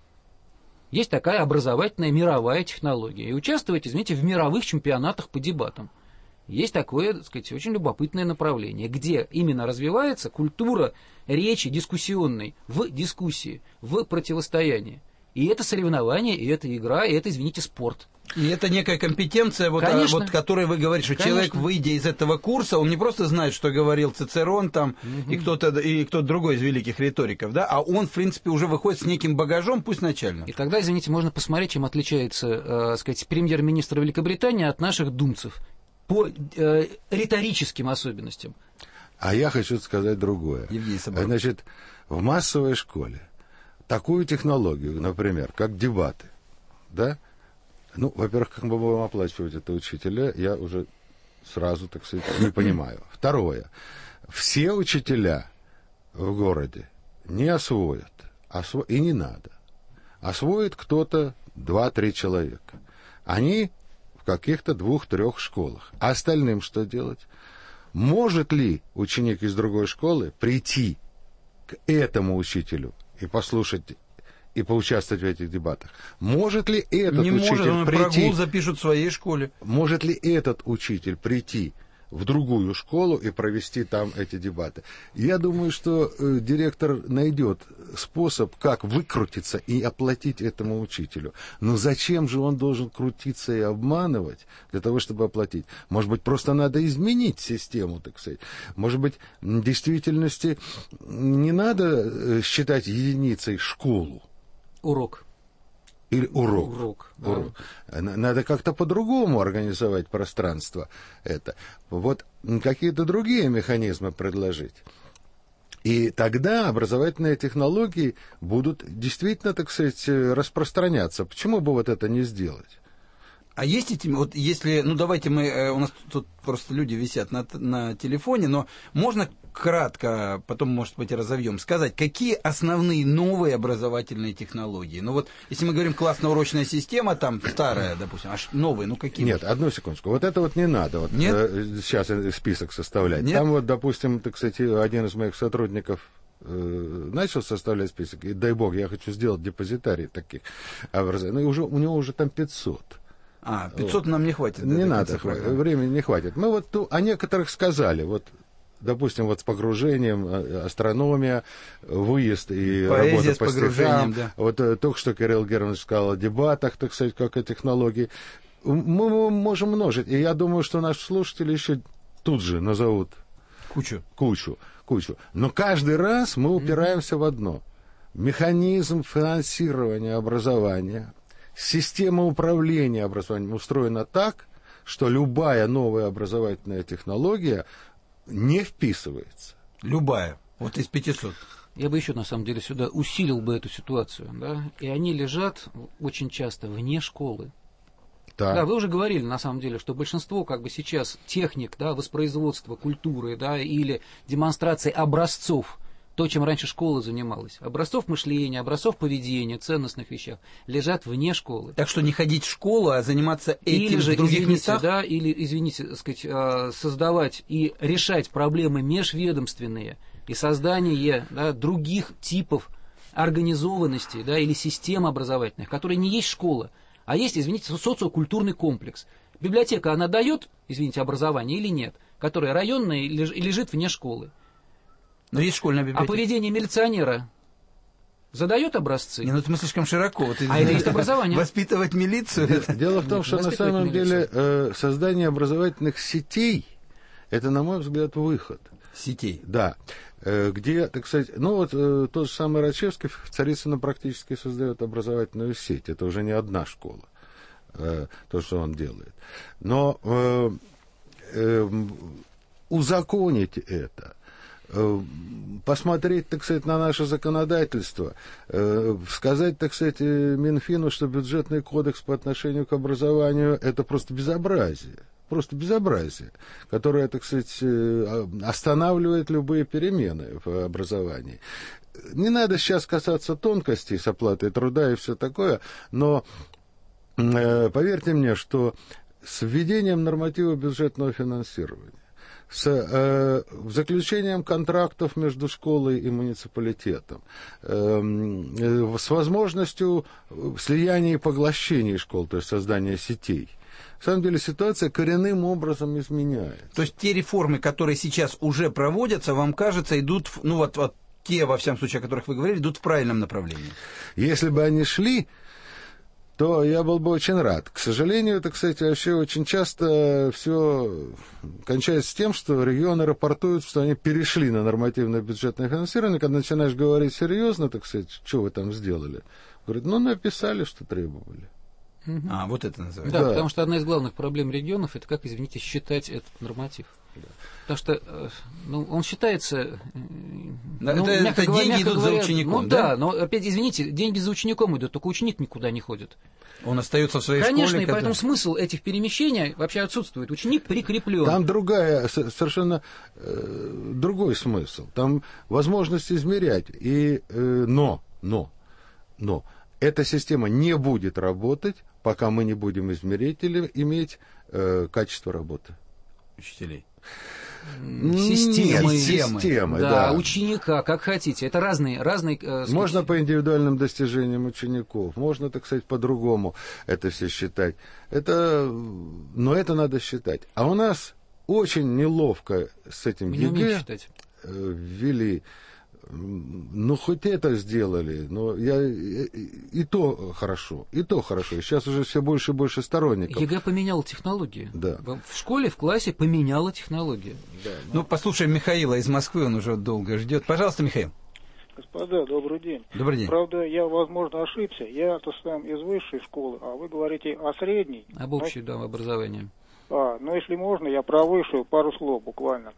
Есть такая образовательная мировая технология. И участвовать, извините, в мировых чемпионатах по дебатам. Есть такое, так сказать, очень любопытное направление, где именно развивается культура речи дискуссионной в дискуссии, в противостоянии. И это соревнование, и это игра, и это, извините, спорт. И это некая компетенция, которой вы говорите, что человек, выйдя из этого курса, он не просто знает, что говорил Цицерон там, и кто-то другой из великих риториков, да, а он, в принципе, уже выходит с неким багажом, пусть начальным. И тогда, извините, можно посмотреть, чем отличается, премьер-министр Великобритании от наших думцев по риторическим особенностям. А я хочу сказать другое. Значит, в массовой школе такую технологию, например, как дебаты, да, во-первых, как мы будем оплачивать это учителя, я уже сразу, так сказать, не понимаю. Второе. Все учителя в городе не освоят, и не надо. Освоит кто-то 2-3 человека. Они в каких-то 2-3 школах. А остальным что делать? Может ли ученик из другой школы прийти к этому учителю и послушать и поучаствовать в этих дебатах? Может ли этот учитель прийти... прогул запишут в своей школе. Может ли этот учитель прийти в другую школу и провести там эти дебаты? Я думаю, что директор найдет способ, как выкрутиться и оплатить этому учителю. Но зачем же он должен крутиться и обманывать для того, чтобы оплатить? Может быть, просто надо изменить систему, так сказать. Может быть, в действительности не надо считать единицей школу. Урок. Или урок. Да. Надо как-то по-другому организовать пространство это. Вот какие-то другие механизмы предложить. И тогда образовательные технологии будут действительно, так сказать, распространяться. Почему бы вот это не сделать? А есть эти, если, давайте у нас тут просто люди висят на телефоне, но можно кратко, потом, может быть, разовьем, сказать, какие основные новые образовательные технологии? Если мы говорим классно-урочная система, там старая, допустим, новые, какие? Нет, одну секундочку, это не надо, сейчас список составлять. Нет? Там допустим, так сказать, один из моих сотрудников начал составлять список, и дай бог, я хочу сделать депозитарий таких образований, у него уже там 500. 500 нам не хватит. Не надо, времени не хватит. Мы о некоторых сказали, допустим, с погружением, астрономия, выезд и поэзия работа по стихам. Да. Только что Кирилл Германович сказал о дебатах, так сказать, как о технологии. Мы можем множить. И я думаю, что наши слушатели еще тут же назовут кучу. Но каждый раз мы упираемся в одно. Механизм финансирования образования, система управления образованием устроена так, что любая новая образовательная технология не вписывается. Любая. Из 500. Я бы еще, на самом деле, сюда усилил бы эту ситуацию. Да? И они лежат очень часто вне школы. Да, вы уже говорили, на самом деле, что большинство сейчас техник, воспроизводства культуры, или демонстрации образцов, то, чем раньше школа занималась, образцов мышления, образцов поведения, ценностных вещах, лежат вне школы. Так что не ходить в школу, а заниматься этим в других местах? Создавать и решать проблемы межведомственные и создание других типов организованности или систем образовательных, которые не есть школа, а есть, социокультурный комплекс. Библиотека, она дает, образование или нет, которое районное и лежит вне школы. Но есть школьная библиотека. А поведение милиционера задает образцы? Мы слишком широко. Это есть образование. Воспитывать милицию? Дело в том, что на самом деле создание образовательных сетей, это, на мой взгляд, выход. Сетей? Да. Где, так сказать, тот же самый Рачевский в Царицыно практически создает образовательную сеть. Это уже не одна школа, то, что он делает. Но узаконить это, посмотреть, так сказать, на наше законодательство, сказать, так сказать, Минфину, что бюджетный кодекс по отношению к образованию – это просто безобразие. Просто безобразие, которое, так сказать, останавливает любые перемены в образовании. Не надо сейчас касаться тонкостей с оплатой труда и все такое, но поверьте мне, что с введением норматива бюджетного финансирования, с заключением контрактов между школой и муниципалитетом, с возможностью слияния и поглощения школ, то есть создания сетей, на самом деле ситуация коренным образом изменяется. То есть те реформы, которые сейчас уже проводятся, вам кажется, идут, ну вот те, во всяком случае, о которых вы говорили, идут в правильном направлении? Если бы они шли, то я был бы очень рад. К сожалению, так сказать, вообще очень часто все кончается тем, что регионы рапортуют, что они перешли на нормативное бюджетное финансирование. Когда начинаешь говорить серьезно, так сказать, что вы там сделали? Говорят, ну, написали, что требовали. А, вот это называется. Да, потому что одна из главных проблем регионов – это как, извините, считать этот норматив. Да. Потому что он считается… это деньги идут за учеником, да? Но опять, извините, деньги за учеником идут, только ученик никуда не ходит. Он остается в своей школе. Конечно, и поэтому смысл этих перемещений вообще отсутствует. Ученик прикреплен. Там совершенно другой смысл. Там возможность измерять. Но эта система не будет работать, пока мы не будем измерять или иметь качество работы учителей. Системы, да, ученика, как хотите. Это разные. Можно по индивидуальным достижениям учеников, можно, так сказать, по-другому это все считать. Но это надо считать. А у нас очень неловко с этим ЕГЭ ввели. Ну, хоть это сделали, но и то хорошо. Сейчас уже все больше и больше сторонников. ЕГЭ поменял технологии. Да. В школе, в классе поменяла технологии. Да, ну, послушаем Михаила из Москвы, он уже долго ждет. Пожалуйста, Михаил. Господа, добрый день. Добрый день. Правда, я, возможно, ошибся. Я-то сам из высшей школы, а вы говорите о средней. Об общем, да, образовании. Ну, если можно, я про высшую пару слов буквально.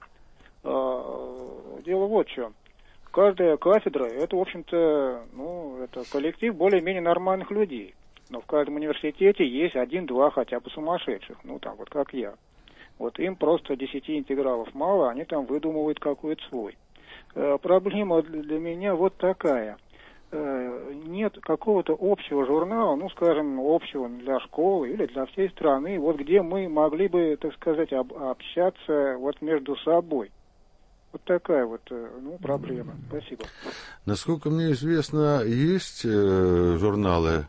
Дело вот в чем. Каждая кафедра, это, в общем-то, это коллектив более-менее нормальных людей. Но в каждом университете есть 1-2 хотя бы сумасшедших, там вот как я. Вот им просто 10 интегралов мало, они там выдумывают какой-то свой. Проблема для меня вот такая. Нет какого-то общего журнала, скажем, общего для школы или для всей страны, вот где мы могли бы, так сказать, общаться вот между собой. Вот такая вот проблема. Спасибо. Насколько мне известно, есть журналы,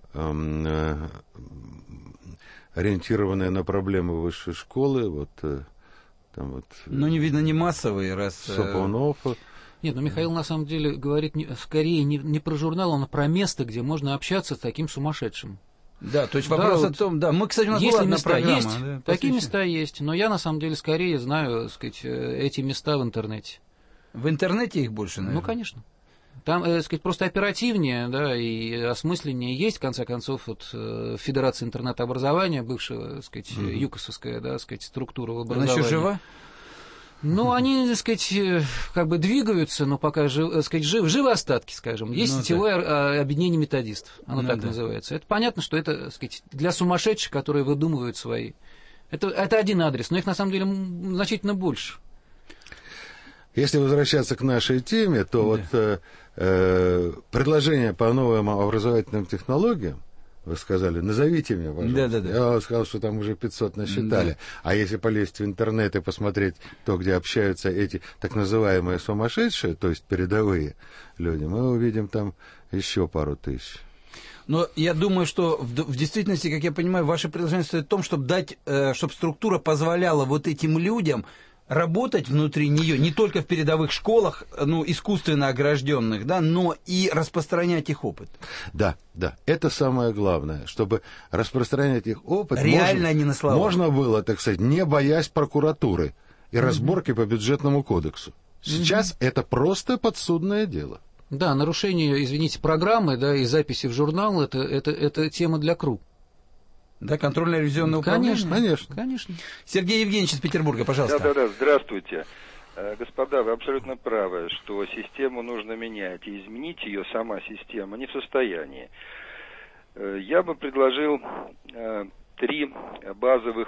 ориентированные на проблемы высшей школы. Не видно, не массовые, раз... Сапунов. Нет, Михаил на самом деле говорит скорее не про журнал, а про место, где можно общаться с таким сумасшедшим. Да, то есть вопрос о том, мы, кстати, у нас была одна программа. Есть, такие места есть, но я на самом деле скорее знаю, так сказать, эти места в интернете. В интернете их больше, наверное? Ну, конечно. Там, так сказать, просто оперативнее, да, и осмысленнее есть, в конце концов, Федерация интернет-образования, бывшая, так сказать, ЮКОСовская, да, так сказать, структура образования. Она еще жива? Они, так сказать, как бы двигаются, но пока живы остатки, скажем. Есть сетевое объединение методистов, оно так называется. Это понятно, что это, так сказать, для сумасшедших, которые выдумывают свои. Это один адрес, но их на самом деле значительно больше. Если возвращаться к нашей теме, то предложение по новым образовательным технологиям, вы сказали, назовите мне, пожалуйста. Да. Я вам сказал, что там уже 500 насчитали. Да. А если полезть в интернет и посмотреть то, где общаются эти так называемые сумасшедшие, то есть передовые люди, мы увидим там еще пару тысяч. Но я думаю, что в действительности, как я понимаю, ваше предложение состоит в том, чтобы чтобы структура позволяла вот этим людям работать внутри нее, не только в передовых школах, искусственно огражденных, да, но и распространять их опыт. Да, это самое главное, чтобы распространять их опыт. Реально, а не на словах. Можно было, так сказать, не боясь прокуратуры и разборки по бюджетному кодексу. Сейчас это просто подсудное дело. Да, нарушение, извините, программы, да, и записи в журнал, это тема для КРУ. Да, контрольно-ревизионное управление? Конечно. Сергей Евгеньевич из Петербурга, пожалуйста. Да, здравствуйте. Господа, вы абсолютно правы, что систему нужно менять, и изменить ее сама система не в состоянии. Я бы предложил 3 базовых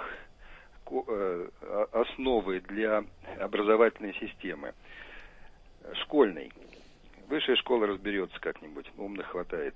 основы для образовательной системы. Школьной. Высшая школа разберется как-нибудь, умных хватает.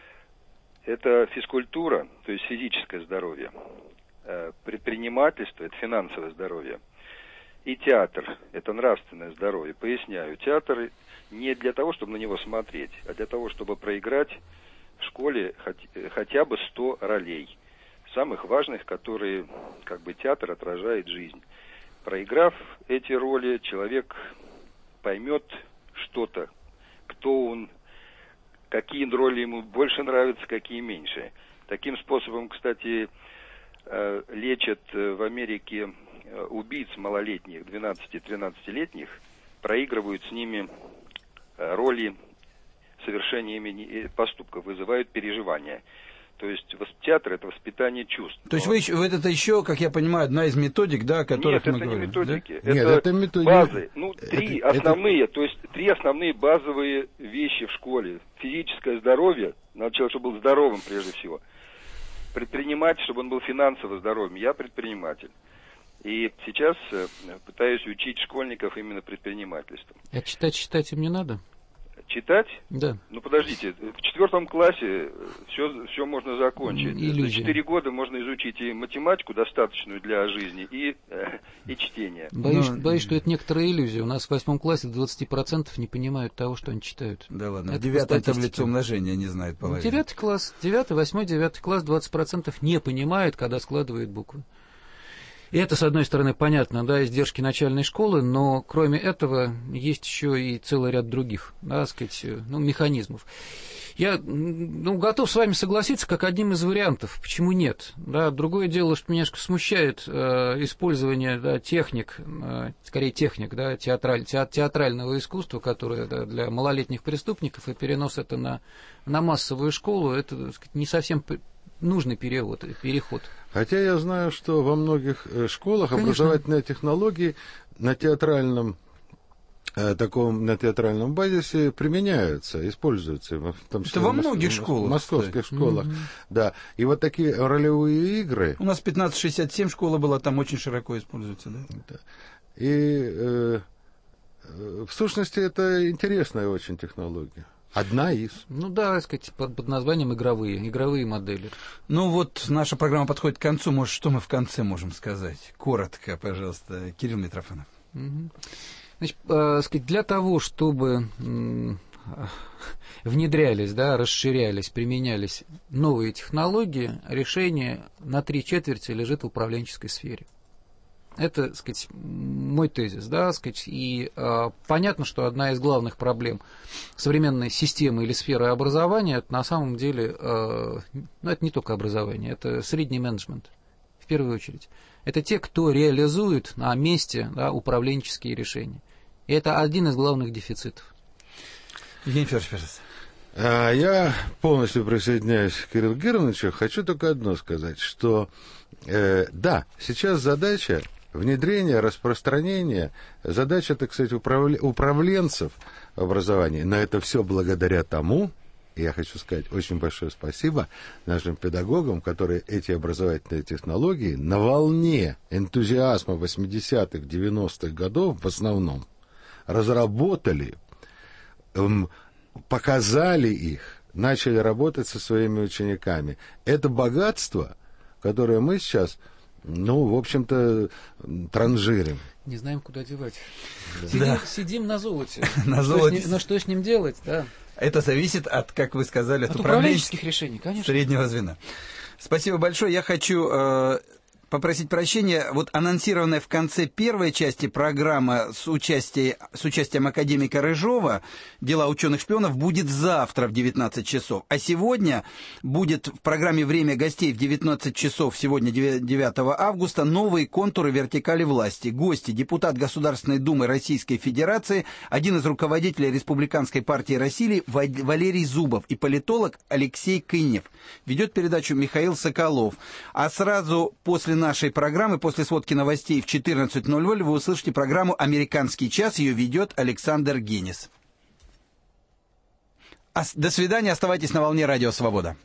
Это физкультура, то есть физическое здоровье. Предпринимательство – это финансовое здоровье. И театр – это нравственное здоровье. Поясняю, театр не для того, чтобы на него смотреть, а для того, чтобы проиграть в школе хотя бы 100 ролей. Самых важных, которые как бы театр отражает жизнь. Проиграв эти роли, человек поймет что-то, кто он, какие роли ему больше нравятся, какие меньше. Таким способом, кстати, лечат в Америке убийц малолетних, 12-13-летних, проигрывают с ними роли совершениями поступков, вызывают переживания. То есть театр – это воспитание чувств. То есть вы это еще, как я понимаю, одна из методик, да, о которых мы говорим? Нет, это не методики. Да? Это методики. Базы. Три основные, то есть 3 основные базовые вещи в школе. Физическое здоровье, надо человек, чтобы был здоровым прежде всего. Предприниматель, чтобы он был финансово здоровым. Я предприниматель. И сейчас пытаюсь учить школьников именно предпринимательству. А читать им не надо? Читать? Да. Ну, подождите, в 4 классе все можно закончить. Иллюзия. За 4 года можно изучить и математику, достаточную для жизни, и чтение. Боюсь, что это некоторая иллюзия. У нас в 8 классе 20% не понимают того, что они читают. Да ладно, в 9 таблице умножения не знают половину. 9 класс, 9, 8, 9 класс 20% не понимают, когда складывают буквы. И это, с одной стороны, понятно, да, издержки начальной школы, но кроме этого есть еще и целый ряд других, да, сказать, механизмов. Я готов с вами согласиться как одним из вариантов. Почему нет? Да, другое дело, что меня немножко смущает использование техник, да, театрального искусства, которое для малолетних преступников, и перенос это на массовую школу, это, так сказать, не совсем нужный переход. Хотя я знаю, что во многих школах образовательные технологии на театральном базисе применяются, используются, в том числе это во многих школах, в московских школах. Да. И вот такие ролевые игры. У нас 1567 школа была, там очень широко используется, да? Да. И в сущности это интересная очень технология. Одна из. Ну да, так сказать, под названием игровые модели. Ну вот наша программа подходит к концу. Может, что мы в конце можем сказать? Коротко, пожалуйста, Кирилл Митрофанов. Значит, сказать, для того, чтобы внедрялись, да, расширялись, применялись новые технологии, решение на 3/4 лежит в управленческой сфере. Это, так сказать, мой тезис, да, так сказать, и понятно, что одна из главных проблем современной системы или сферы образования, это на самом деле, это не только образование, это средний менеджмент, в первую очередь. Это те, кто реализует на месте, да, управленческие решения. И это один из главных дефицитов. Евгений Федорович, пожалуйста. Я полностью присоединяюсь к Кириллу Германовичу. Хочу только одно сказать, что да, сейчас задача внедрения, распространения, задача, так сказать, управленцев образования. Но это все благодаря тому, я хочу сказать очень большое спасибо нашим педагогам, которые эти образовательные технологии на волне энтузиазма 80-х, 90-х годов в основном разработали, показали их, начали работать со своими учениками. Это богатство, которое мы сейчас, в общем-то, транжирим. Не знаем, куда девать. Да. Сидим на золоте. На золоте. Но что с ним делать, да? Это зависит от, как вы сказали, от управленческих решений, конечно. Среднего звена. Спасибо большое. Я хочу попросить прощения. Вот анонсированная в конце первой части программа с участием академика Рыжова «Дела ученых-шпионов» будет завтра в 19 часов. А сегодня будет в программе «Время гостей» в 19 часов, сегодня 9 августа, новые контуры вертикали власти. Гости: депутат Государственной Думы Российской Федерации, один из руководителей Республиканской партии России Валерий Зубов и политолог Алексей Кынев. Ведет передачу Михаил Соколов. А сразу после после нашей программы, после сводки новостей в 14:00 вы услышите программу «Американский час». Ее ведет Александр Генис. До свидания, оставайтесь на волне Радио Свобода.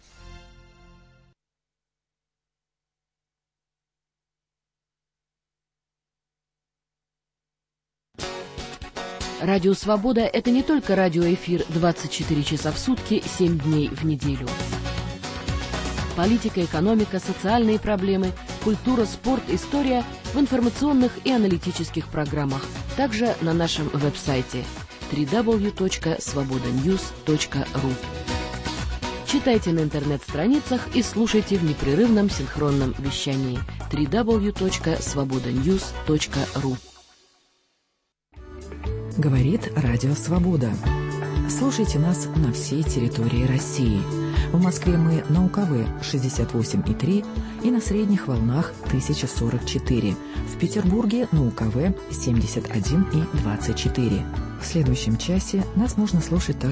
Радио «Свобода» — это не только радиоэфир 24 часа в сутки, 7 дней в неделю. Политика, экономика, социальные проблемы, культура, спорт, история в информационных и аналитических программах. Также на нашем веб-сайте www.svobodanews.ru. Читайте на интернет-страницах и слушайте в непрерывном синхронном вещании www.svobodanews.ru. Говорит Радио Свобода. Слушайте нас на всей территории России. В Москве мы на УКВ 68,3 и на средних волнах 1044. В Петербурге на УКВ 71,24. В следующем часе нас можно слушать также